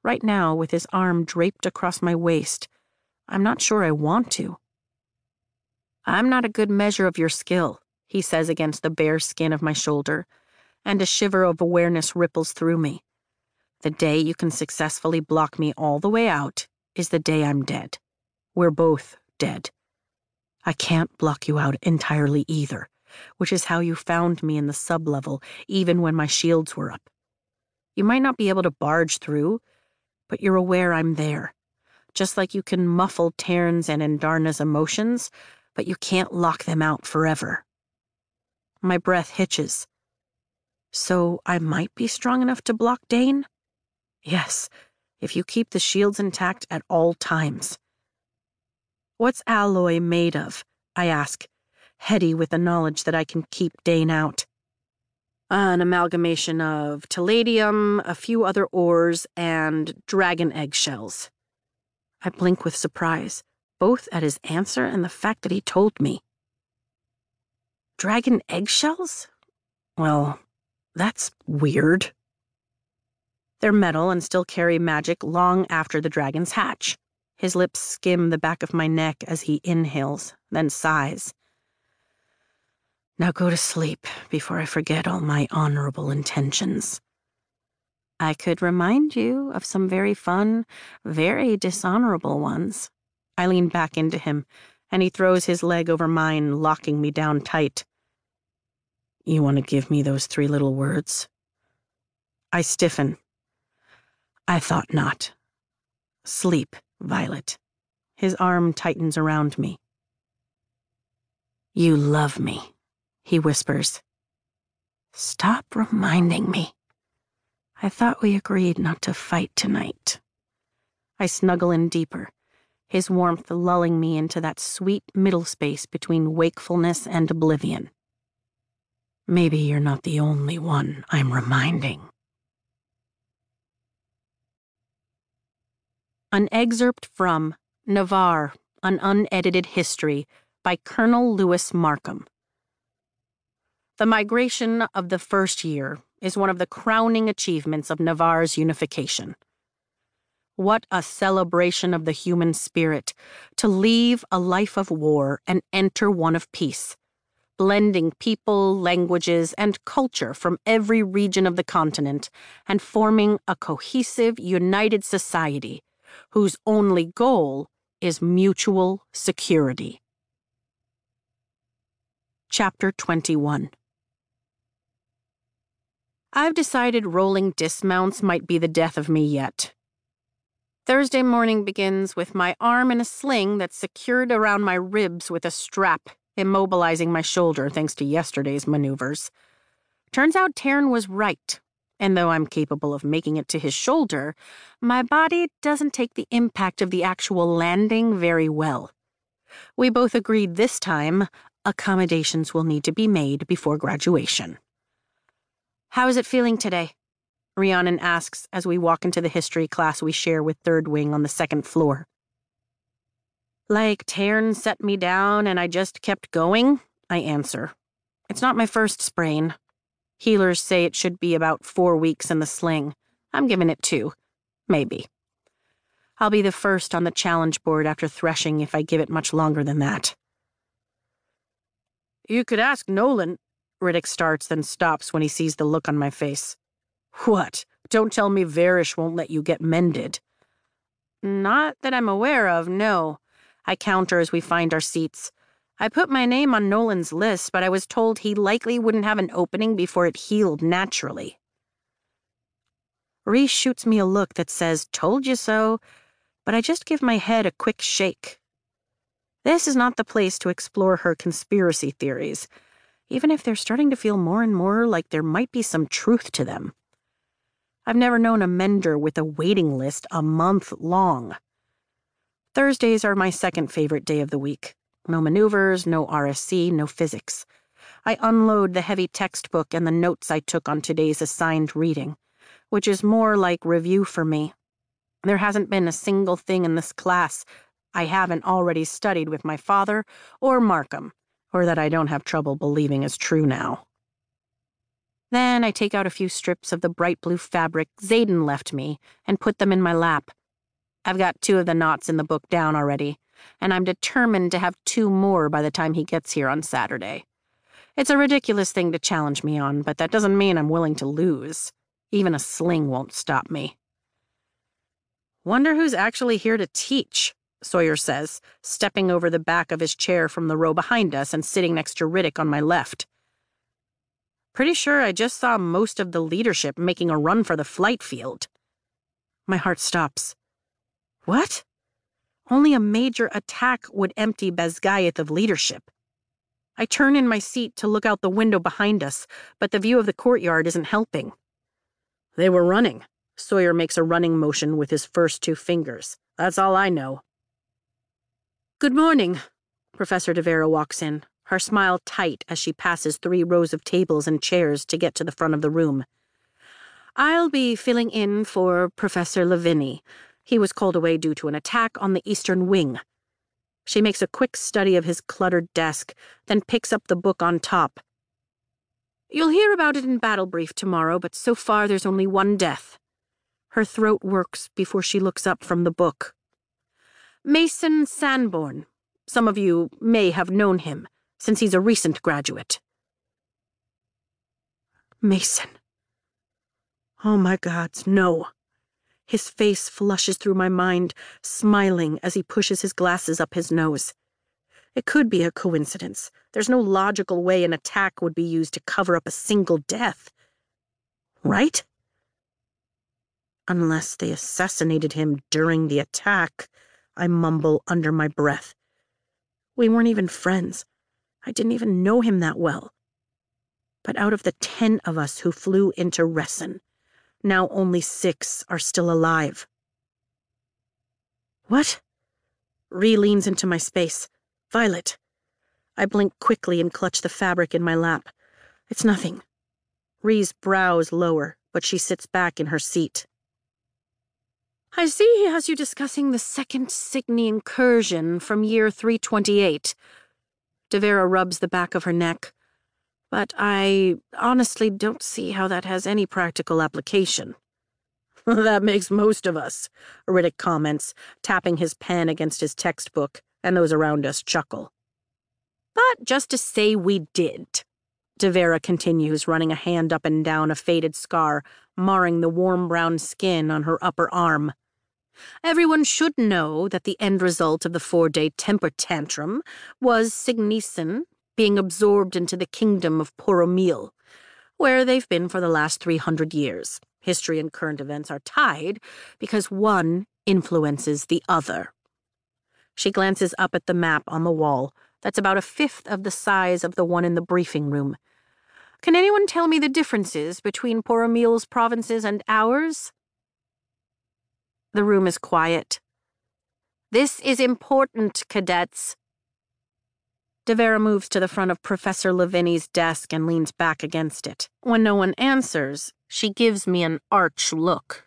Right now, with his arm draped across my waist, I'm not sure I want to. I'm not a good measure of your skill, he says against the bare skin of my shoulder, and a shiver of awareness ripples through me. The day you can successfully block me all the way out is the day I'm dead. We're both dead. I can't block you out entirely either, which is how you found me in the sublevel, even when my shields were up. You might not be able to barge through, but you're aware I'm there. Just like you can muffle Tairn's and Andarna's emotions, but you can't lock them out forever. My breath hitches. So I might be strong enough to block Dane? Yes, if you keep the shields intact at all times. What's alloy made of? I ask, heady with the knowledge that I can keep Dane out. An amalgamation of palladium, a few other ores, and dragon eggshells. I blink with surprise, both at his answer and the fact that he told me. Dragon eggshells? Well, that's weird. They're metal and still carry magic long after the dragons hatch. His lips skim the back of my neck as he inhales, then sighs. Now go to sleep before I forget all my honorable intentions. I could remind you of some very fun, very dishonorable ones. I lean back into him, and he throws his leg over mine, locking me down tight. You want to give me those three little words? I stiffen. I thought not. Sleep, Violet. His arm tightens around me. You love me, he whispers. Stop reminding me. I thought we agreed not to fight tonight. I snuggle in deeper, his warmth lulling me into that sweet middle space between wakefulness and oblivion. Maybe you're not the only one I'm reminding. An excerpt from Navarre, An Unedited History by Colonel Lewis Markham. The migration of the first year is one of the crowning achievements of Navarre's unification. What a celebration of the human spirit to leave a life of war and enter one of peace, blending people, languages, and culture from every region of the continent and forming a cohesive, united society whose only goal is mutual security. Chapter twenty-one. I've decided rolling dismounts might be the death of me yet. Thursday morning begins with my arm in a sling that's secured around my ribs with a strap, immobilizing my shoulder thanks to yesterday's maneuvers. Turns out Tairn was right, and though I'm capable of making it to his shoulder, my body doesn't take the impact of the actual landing very well. We both agreed this time accommodations will need to be made before graduation. How is it feeling today? Rhiannon asks as we walk into the history class we share with Third Wing on the second floor. Like Tairn set me down and I just kept going, I answer. It's not my first sprain. Healers say it should be about four weeks in the sling. I'm giving it two. Maybe. I'll be the first on the challenge board after threshing if I give it much longer than that. You could ask Nolan, Riddick starts, then stops when he sees the look on my face. What? Don't tell me Varish won't let you get mended. Not that I'm aware of, no. I counter as we find our seats. I put my name on Nolan's list, but I was told he likely wouldn't have an opening before it healed naturally. Rhys shoots me a look that says, told you so, but I just give my head a quick shake. This is not the place to explore her conspiracy theories, even if they're starting to feel more and more like there might be some truth to them. I've never known a mender with a waiting list a month long. Thursdays are my second favorite day of the week. No maneuvers, no R S C, no physics. I unload the heavy textbook and the notes I took on today's assigned reading, which is more like review for me. There hasn't been a single thing in this class I haven't already studied with my father or Markham, or that I don't have trouble believing is true now. Then I take out a few strips of the bright blue fabric Xaden left me and put them in my lap. I've got two of the knots in the book down already, and I'm determined to have two more by the time he gets here on Saturday. It's a ridiculous thing to challenge me on, but that doesn't mean I'm willing to lose. Even a sling won't stop me. Wonder who's actually here to teach, Sawyer says, stepping over the back of his chair from the row behind us and sitting next to Riddick on my left. Pretty sure I just saw most of the leadership making a run for the flight field. My heart stops. What? Only a major attack would empty Basgayeth of leadership. I turn in my seat to look out the window behind us, but the view of the courtyard isn't helping. They were running. Sawyer makes a running motion with his first two fingers. That's all I know. Good morning. Professor DeVera walks in, her smile tight as she passes three rows of tables and chairs to get to the front of the room. I'll be filling in for Professor Lavinie. He was called away due to an attack on the Eastern Wing. She makes a quick study of his cluttered desk, then picks up the book on top. You'll hear about it in Battle Brief tomorrow, but so far there's only one death. Her throat works before she looks up from the book. Mason Sanborn. Some of you may have known him, since he's a recent graduate. Mason. Oh my gods, no. His face flushes through my mind, smiling as he pushes his glasses up his nose. It could be a coincidence. There's no logical way an attack would be used to cover up a single death. Right? Unless they assassinated him during the attack, I mumble under my breath. We weren't even friends. I didn't even know him that well. But out of the ten of us who flew into Ressen, now only six are still alive. What? Ree leans into my space. Violet. I blink quickly and clutch the fabric in my lap. It's nothing. Ree's brows lower, but she sits back in her seat. I see he has you discussing the second Cygni incursion from year three twenty-eight. DeVera rubs the back of her neck. But I honestly don't see how that has any practical application. That makes most of us, Riddick comments, tapping his pen against his textbook, and those around us chuckle. But just to say we did, DeVera continues, running a hand up and down a faded scar, marring the warm brown skin on her upper arm. Everyone should know that the end result of the four-day temper tantrum was Cygnissen being absorbed into the kingdom of Poromil, where they've been for the last three hundred years. History and current events are tied because one influences the other. She glances up at the map on the wall. That's about a fifth of the size of the one in the briefing room. Can anyone tell me the differences between Poromil's provinces and ours? The room is quiet. This is important, cadets. DeVera moves to the front of Professor Lavinie's desk and leans back against it. When no one answers, she gives me an arch look.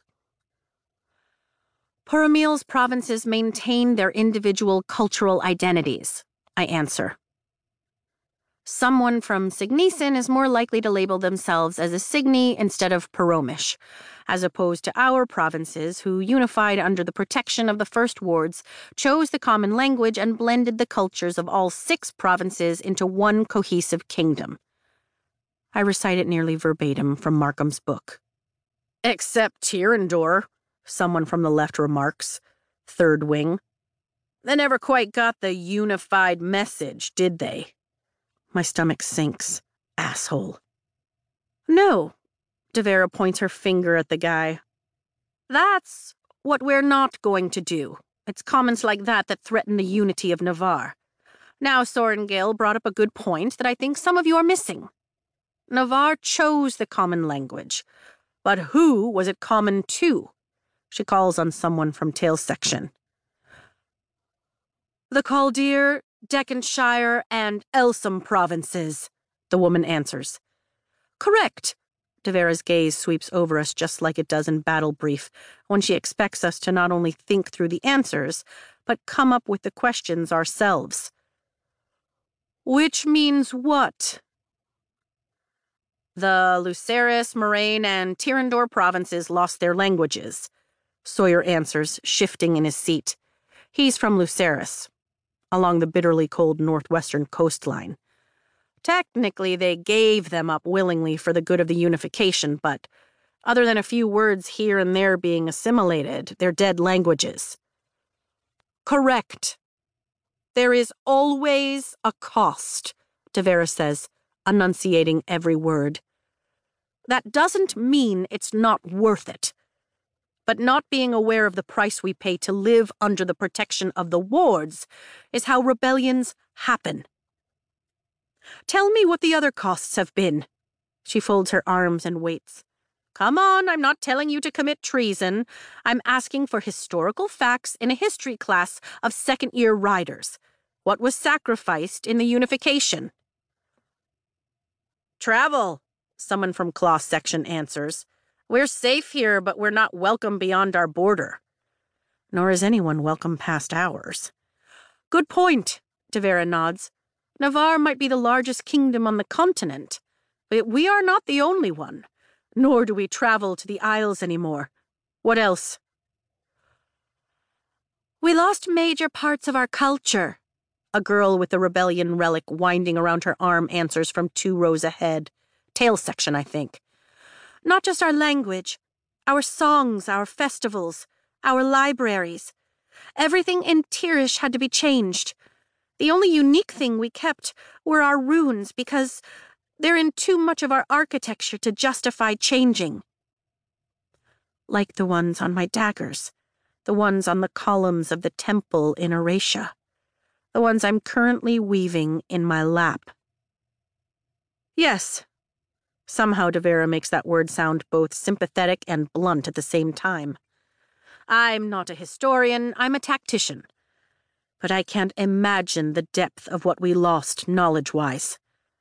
Poromil's provinces maintain their individual cultural identities, I answer. Someone from Cygnissen is more likely to label themselves as a Cygni instead of Poromish, as opposed to our provinces who, unified under the protection of the First Wards, chose the common language and blended the cultures of all six provinces into one cohesive kingdom. I recite it nearly verbatim from Markham's book. Except Tyrandor, someone from the left remarks. Third Wing. They never quite got the unified message, did they? My stomach sinks. Asshole. No. DeVera points her finger at the guy. That's what we're not going to do. It's comments like that that threaten the unity of Navarre. Now, Sorengale brought up a good point that I think some of you are missing. Navarre chose the common language. But who was it common to? She calls on someone from Tail's section. The Chaldeer, Deccanshire, and Elsam provinces, the woman answers. Correct. DeVera's gaze sweeps over us just like it does in Battle Brief, when she expects us to not only think through the answers, but come up with the questions ourselves. Which means what? The Lucerys, Moraine, and Tyrrendor provinces lost their languages, Sawyer answers, shifting in his seat. He's from Lucerys, along the bitterly cold northwestern coastline. Technically, they gave them up willingly for the good of the unification, but other than a few words here and there being assimilated, they're dead languages. Correct. There is always a cost, Devera says, enunciating every word. That doesn't mean it's not worth it. But not being aware of the price we pay to live under the protection of the wards is how rebellions happen. Tell me what the other costs have been. She folds her arms and waits. Come on, I'm not telling you to commit treason. I'm asking for historical facts in a history class of second-year riders. What was sacrificed in the unification? Travel, someone from Claw's section answers. We're safe here, but we're not welcome beyond our border. Nor is anyone welcome past ours. Good point, Devera nods. Navarre might be the largest kingdom on the continent, but we are not the only one. Nor do we travel to the Isles anymore. What else? We lost major parts of our culture. A girl with the rebellion relic winding around her arm answers from two rows ahead. Tail section, I think. Not just our language, our songs, our festivals, our libraries. Everything in Tyrrish had to be changed. The only unique thing we kept were our runes because they're in too much of our architecture to justify changing. Like the ones on my daggers, the ones on the columns of the temple in Eratia, the ones I'm currently weaving in my lap. Yes. Somehow Devera makes that word sound both sympathetic and blunt at the same time. I'm not a historian, I'm a tactician. But I can't imagine the depth of what we lost knowledge-wise.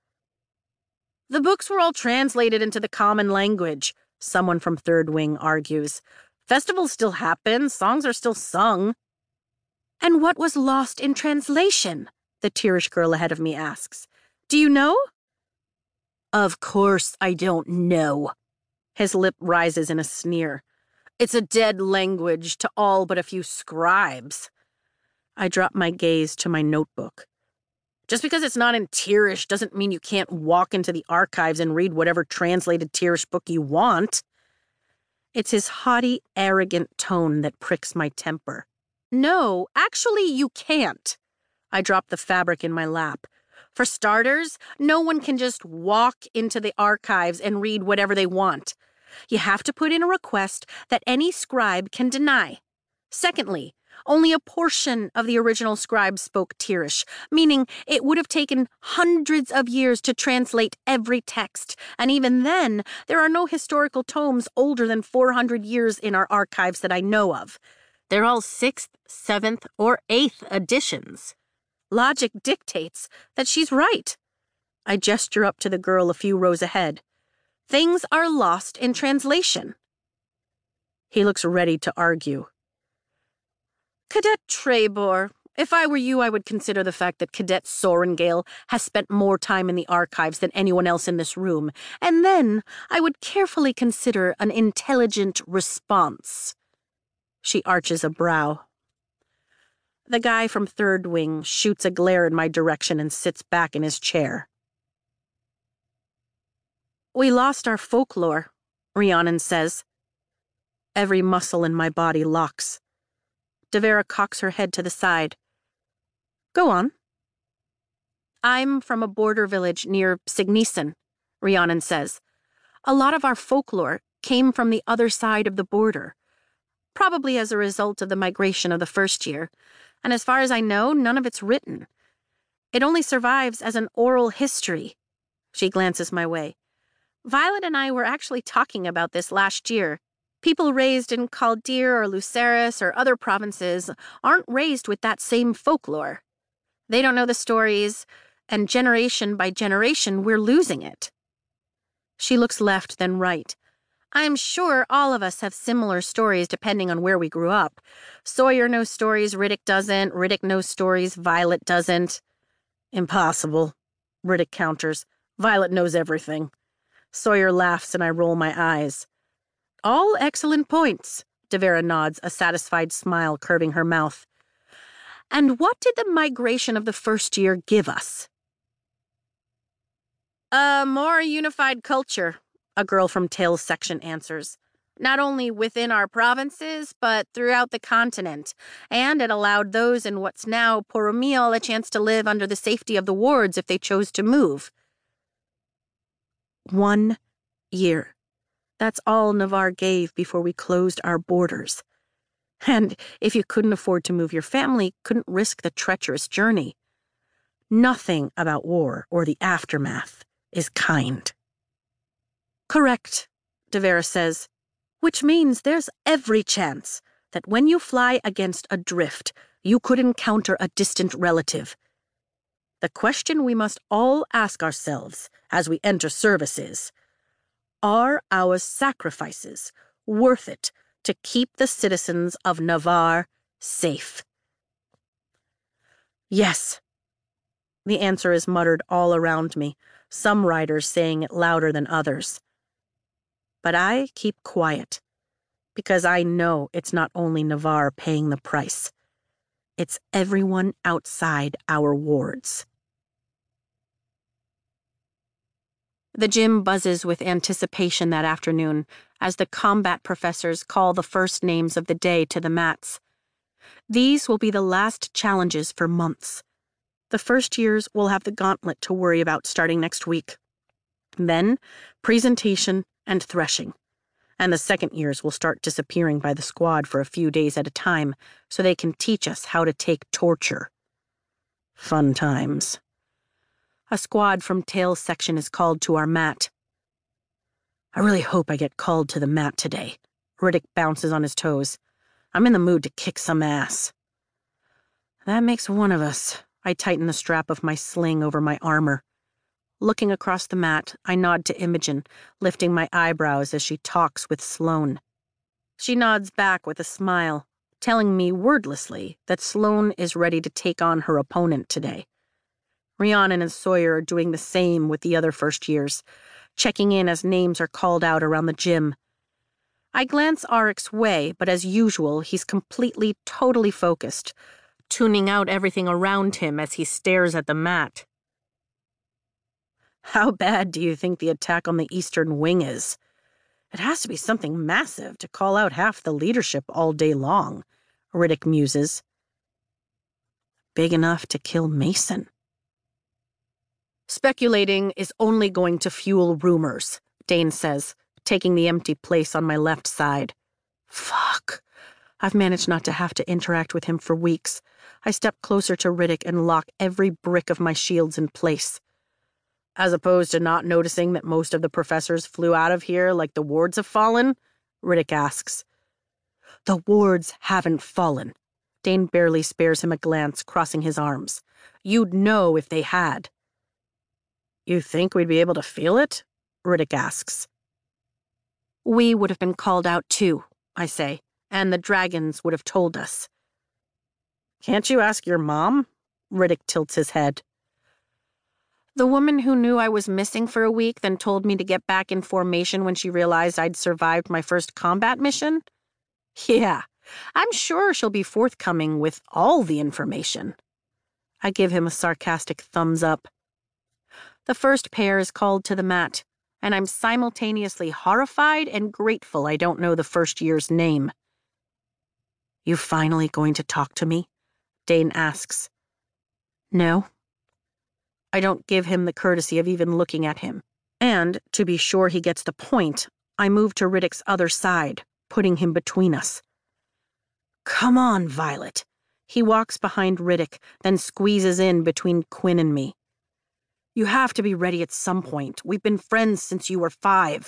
The books were all translated into the common language, someone from Third Wing argues. Festivals still happen, songs are still sung. And what was lost in translation? The Tyrrish girl ahead of me asks. Do you know? Of course I don't know. His lip rises in a sneer. It's a dead language to all but a few scribes. I drop my gaze to my notebook. Just because it's not in Tyrrish doesn't mean you can't walk into the archives and read whatever translated Tyrrish book you want. It's his haughty, arrogant tone that pricks my temper. No, actually you can't. I drop the fabric in my lap. For starters, no one can just walk into the archives and read whatever they want. You have to put in a request that any scribe can deny. Secondly, only a portion of the original scribes spoke Tyrrish, meaning it would have taken hundreds of years to translate every text, and even then, there are no historical tomes older than four hundred years in our archives that I know of. They're all sixth, seventh, or eighth editions. Logic dictates that she's right. I gesture up to the girl a few rows ahead. Things are lost in translation. He looks ready to argue. Cadet Trebor, if I were you, I would consider the fact that Cadet Sorengale has spent more time in the archives than anyone else in this room, and then I would carefully consider an intelligent response. She arches a brow. The guy from Third Wing shoots a glare in my direction and sits back in his chair. We lost our folklore, Rhiannon says. Every muscle in my body locks. Devera cocks her head to the side. Go on. I'm from a border village near Signisan, Rhiannon says. A lot of our folklore came from the other side of the border, probably as a result of the migration of the first year, and as far as I know, none of it's written. It only survives as an oral history. She glances my way. Violet and I were actually talking about this last year. People raised in Caldir or Lucerys or other provinces aren't raised with that same folklore. They don't know the stories, and generation by generation, we're losing it. She looks left, then right. I'm sure all of us have similar stories depending on where we grew up. Sawyer knows stories, Riddick doesn't. Riddick knows stories, Violet doesn't. Impossible, Riddick counters. Violet knows everything. Sawyer laughs and I roll my eyes. All excellent points, Devera nods, a satisfied smile curving her mouth. And what did the migration of the first year give us? A more unified culture, a girl from Tails section answers. Not only within our provinces, but throughout the continent, and it allowed those in what's now Poromiel a chance to live under the safety of the wards if they chose to move. One year. That's all Navarre gave before we closed our borders. And if you couldn't afford to move your family, couldn't risk the treacherous journey. Nothing about war or the aftermath is kind. Correct, Devera says, which means there's every chance that when you fly against a drift, you could encounter a distant relative. The question we must all ask ourselves as we enter service is, are our sacrifices worth it to keep the citizens of Navarre safe? Yes. The answer is muttered all around me, some riders saying it louder than others. But I keep quiet, because I know it's not only Navarre paying the price. It's everyone outside our wards. The gym buzzes with anticipation that afternoon as the combat professors call the first names of the day to the mats. These will be the last challenges for months. The first years will have the gauntlet to worry about starting next week. Then, presentation and threshing. And the second years will start disappearing by the squad for a few days at a time so they can teach us how to take torture. Fun times. A squad from Tails section is called to our mat. I really hope I get called to the mat today. Riddick bounces on his toes. I'm in the mood to kick some ass. That makes one of us. I tighten the strap of my sling over my armor. Looking across the mat, I nod to Imogen, lifting my eyebrows as she talks with Sloane. She nods back with a smile, telling me wordlessly that Sloane is ready to take on her opponent today. Rhiannon and Sawyer are doing the same with the other first years, checking in as names are called out around the gym. I glance Arik's way, but as usual, he's completely, totally focused, tuning out everything around him as he stares at the mat. How bad do you think the attack on the Eastern Wing is? It has to be something massive to call out half the leadership all day long, Riddick muses. Big enough to kill Mason. Speculating is only going to fuel rumors, Dane says, taking the empty place on my left side. Fuck. I've managed not to have to interact with him for weeks. I step closer to Riddick and lock every brick of my shields in place. As opposed to not noticing that most of the professors flew out of here like the wards have fallen? Riddick asks. The wards haven't fallen. Dane barely spares him a glance, crossing his arms. You'd know if they had. You think we'd be able to feel it? Riddick asks. We would have been called out too, I say, and the dragons would have told us. Can't you ask your mom? Riddick tilts his head. The woman who knew I was missing for a week then told me to get back in formation when she realized I'd survived my first combat mission? Yeah, I'm sure she'll be forthcoming with all the information. I give him a sarcastic thumbs up. The first pair is called to the mat, and I'm simultaneously horrified and grateful I don't know the first year's name. You finally going to talk to me? Dane asks. No. I don't give him the courtesy of even looking at him. And, to be sure he gets the point, I move to Riddick's other side, putting him between us. Come on, Violet. He walks behind Riddick, then squeezes in between Quinn and me. You have to be ready at some point. We've been friends since you were five.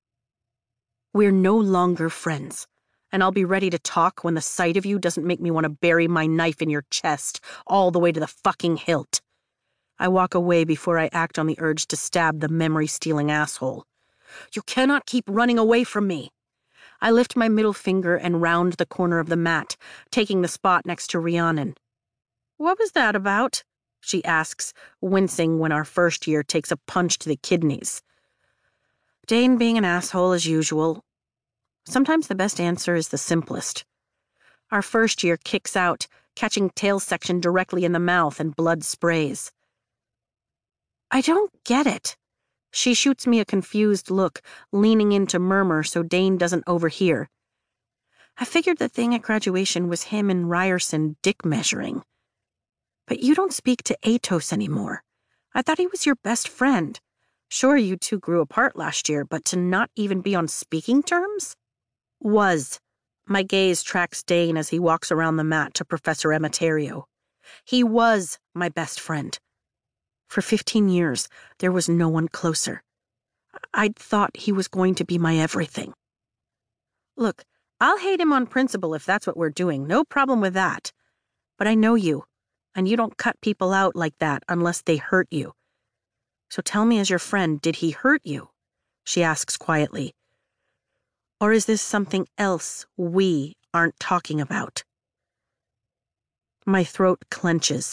We're no longer friends, and I'll be ready to talk when the sight of you doesn't make me want to bury my knife in your chest all the way to the fucking hilt. I walk away before I act on the urge to stab the memory-stealing asshole. You cannot keep running away from me. I lift my middle finger and round the corner of the mat, taking the spot next to Rhiannon. What was that about? She asks, wincing when our first year takes a punch to the kidneys. Dane being an asshole as usual. Sometimes the best answer is the simplest. Our first year kicks out, catching tail section directly in the mouth and blood sprays. I don't get it. She shoots me a confused look, leaning in to murmur so Dane doesn't overhear. I figured the thing at graduation was him and Ryerson dick measuring. But you don't speak to Atos anymore. I thought he was your best friend. Sure, you two grew apart last year, but to not even be on speaking terms? Was. My gaze tracks Dane as he walks around the mat to Professor Emeterio. He was my best friend. For fifteen years, there was no one closer. I'd thought he was going to be my everything. Look, I'll hate him on principle if that's what we're doing. No problem with that. But I know you, and you don't cut people out like that unless they hurt you. So tell me as your friend, did he hurt you? She asks quietly. Or is this something else we aren't talking about? My throat clenches.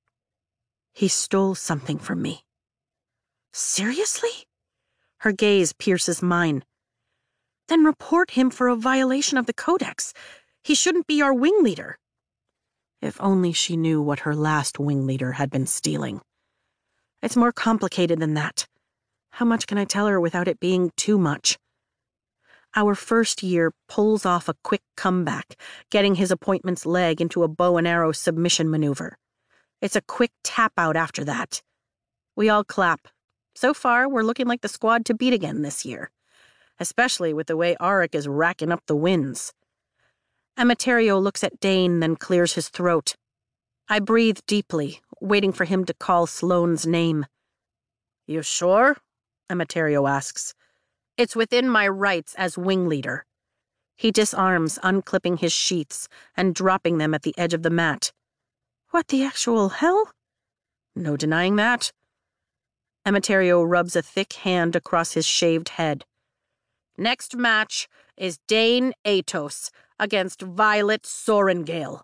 He stole something from me. Seriously? Her gaze pierces mine. Then report him for a violation of the Codex. He shouldn't be our wing leader. If only she knew what her last wing leader had been stealing. It's more complicated than that. How much can I tell her without it being too much? Our first year pulls off a quick comeback, getting his appointment's leg into a bow and arrow submission maneuver. It's a quick tap out after that. We all clap. So far, we're looking like the squad to beat again this year, especially with the way Auric is racking up the wins. Emeterio looks at Dane, then clears his throat. I breathe deeply, waiting for him to call Sloane's name. You sure? Emeterio asks. It's within my rights as wing leader. He disarms, unclipping his sheaths and dropping them at the edge of the mat. What the actual hell? No denying that. Emeterio rubs a thick hand across his shaved head. Next match is Dane Atos against Violet Sorengale.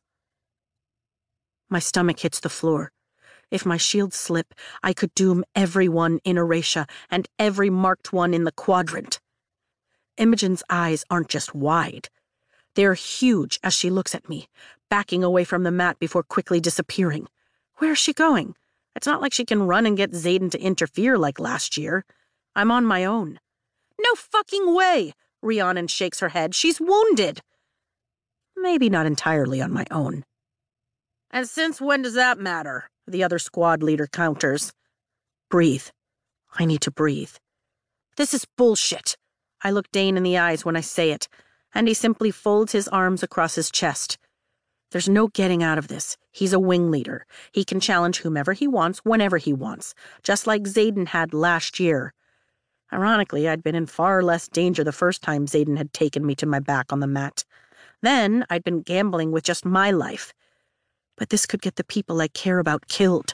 My stomach hits the floor. If my shields slip, I could doom everyone in Eratia and every marked one in the quadrant. Imogen's eyes aren't just wide. They're huge as she looks at me, backing away from the mat before quickly disappearing. Where is she going? It's not like she can run and get Xaden to interfere like last year. I'm on my own. No fucking way! Rhiannon shakes her head. She's wounded. Maybe not entirely on my own. And since when does that matter? The other squad leader counters. Breathe. I need to breathe. This is bullshit. I look Dane in the eyes when I say it, and he simply folds his arms across his chest. There's no getting out of this. He's a wing leader. He can challenge whomever he wants, whenever he wants, just like Xaden had last year. Ironically, I'd been in far less danger the first time Xaden had taken me to my back on the mat. Then I'd been gambling with just my life. But this could get the people I care about killed.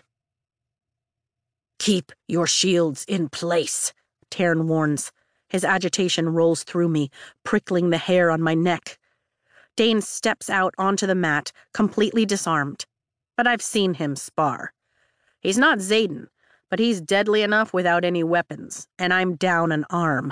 Keep your shields in place, Taryn warns. His agitation rolls through me, prickling the hair on my neck. Dane steps out onto the mat, completely disarmed. But I've seen him spar. He's not Xaden, but he's deadly enough without any weapons, and I'm down an arm.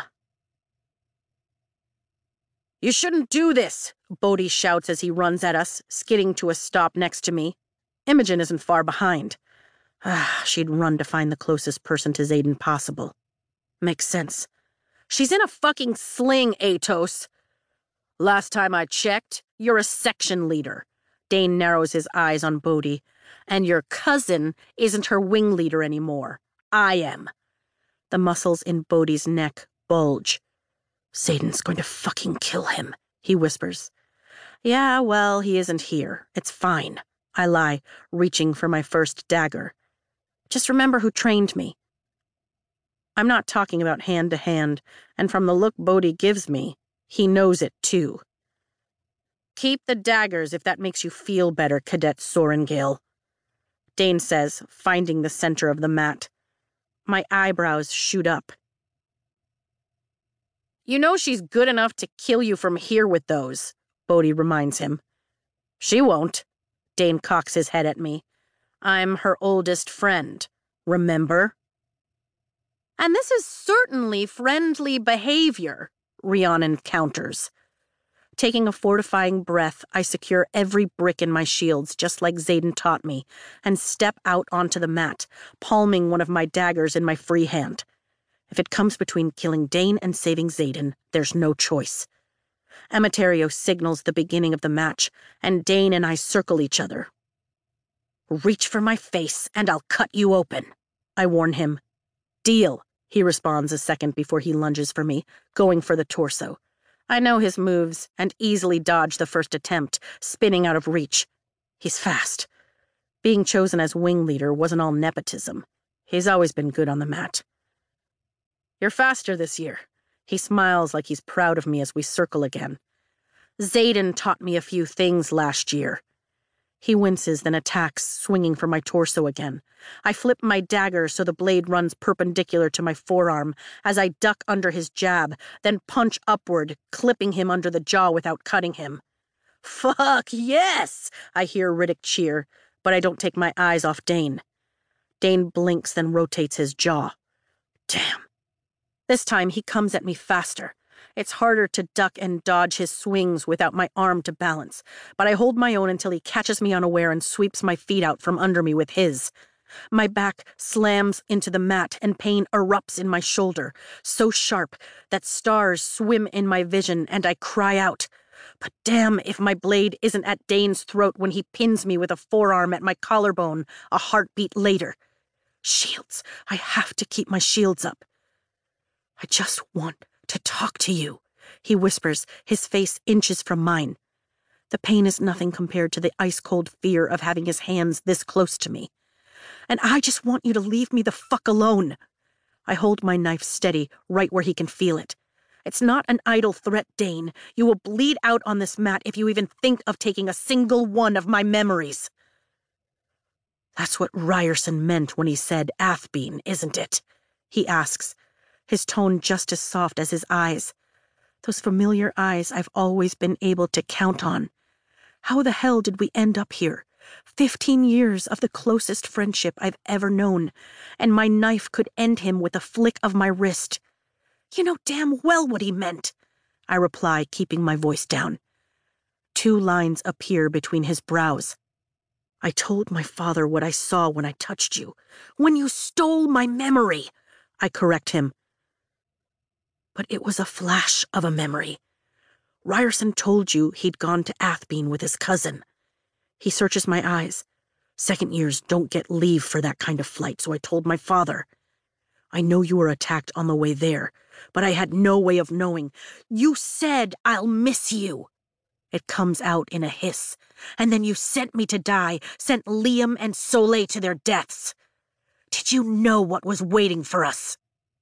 You shouldn't do this, Bodhi shouts as he runs at us, skidding to a stop next to me. Imogen isn't far behind. Ah, she'd run to find the closest person to Xaden possible. Makes sense. She's in a fucking sling, Atos. Last time I checked, you're a section leader. Dane narrows his eyes on Bodhi. And your cousin isn't her wing leader anymore. I am. The muscles in Bodhi's neck bulge. Xaden's going to fucking kill him, he whispers. Yeah, well, he isn't here. It's fine. I lie, reaching for my first dagger. Just remember who trained me. I'm not talking about hand to hand, and from the look Bodhi gives me, he knows it too. Keep the daggers if that makes you feel better, Cadet Sorengale, Dane says, finding the center of the mat. My eyebrows shoot up. You know she's good enough to kill you from here with those, Bodhi reminds him. She won't. Dane cocks his head at me. I'm her oldest friend, remember? And this is certainly friendly behavior, Rhiannon counters. Taking a fortifying breath, I secure every brick in my shields, just like Xaden taught me, and step out onto the mat, palming one of my daggers in my free hand. If it comes between killing Dane and saving Xaden, there's no choice. Emeterio signals the beginning of the match, and Dane and I circle each other. Reach for my face, and I'll cut you open, I warn him. Deal, he responds a second before he lunges for me, going for the torso. I know his moves, and easily dodge the first attempt, spinning out of reach. He's fast. Being chosen as wing leader wasn't all nepotism. He's always been good on the mat. You're faster this year. He smiles like he's proud of me as we circle again. Xaden taught me a few things last year. He winces, then attacks, swinging for my torso again. I flip my dagger so the blade runs perpendicular to my forearm as I duck under his jab, then punch upward, clipping him under the jaw without cutting him. Fuck yes! I hear Riddick cheer, but I don't take my eyes off Dane. Dane blinks, then rotates his jaw. Damn. This time he comes at me faster. It's harder to duck and dodge his swings without my arm to balance, but I hold my own until he catches me unaware and sweeps my feet out from under me with his. My back slams into the mat and pain erupts in my shoulder, so sharp that stars swim in my vision and I cry out. But damn if my blade isn't at Dane's throat when he pins me with a forearm at my collarbone a heartbeat later. Shields. I have to keep my shields up. I just want to talk to you, he whispers, his face inches from mine. The pain is nothing compared to the ice-cold fear of having his hands this close to me. And I just want you to leave me the fuck alone. I hold my knife steady, right where he can feel it. It's not an idle threat, Dane. You will bleed out on this mat if you even think of taking a single one of my memories. That's what Ryerson meant when he said Athbean, isn't it? He asks, his tone just as soft as his eyes. Those familiar eyes I've always been able to count on. How the hell did we end up here? Fifteen years of the closest friendship I've ever known, and my knife could end him with a flick of my wrist. You know damn well what he meant, I reply, keeping my voice down. Two lines appear between his brows. I told my father what I saw when I touched you. When you stole my memory, I correct him. But it was a flash of a memory. Ryerson told you he'd gone to Athbean with his cousin. He searches my eyes. Second years don't get leave for that kind of flight, so I told my father. I know you were attacked on the way there, but I had no way of knowing. You said I'll miss you. It comes out in a hiss. And then you sent me to die, sent Liam and Soleil to their deaths. Did you know what was waiting for us?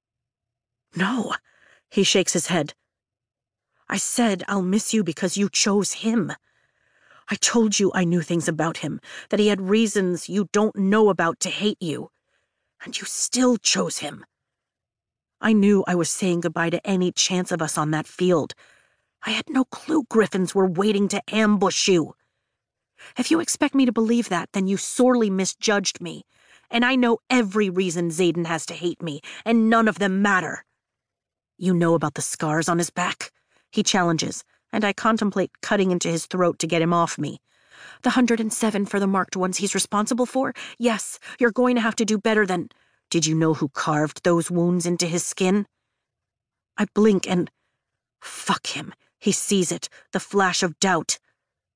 No. He shakes his head. I said I'll miss you because you chose him. I told you I knew things about him, that he had reasons you don't know about to hate you. And you still chose him. I knew I was saying goodbye to any chance of us on that field. I had no clue Griffins were waiting to ambush you. If you expect me to believe that, then you sorely misjudged me. And I know every reason Xaden has to hate me, and none of them matter. You know about the scars on his back? He challenges, and I contemplate cutting into his throat to get him off me. The hundred and seven for the marked ones he's responsible for? Yes, you're going to have to do better than... Did you know who carved those wounds into his skin? I blink and... Fuck him. He sees it, the flash of doubt.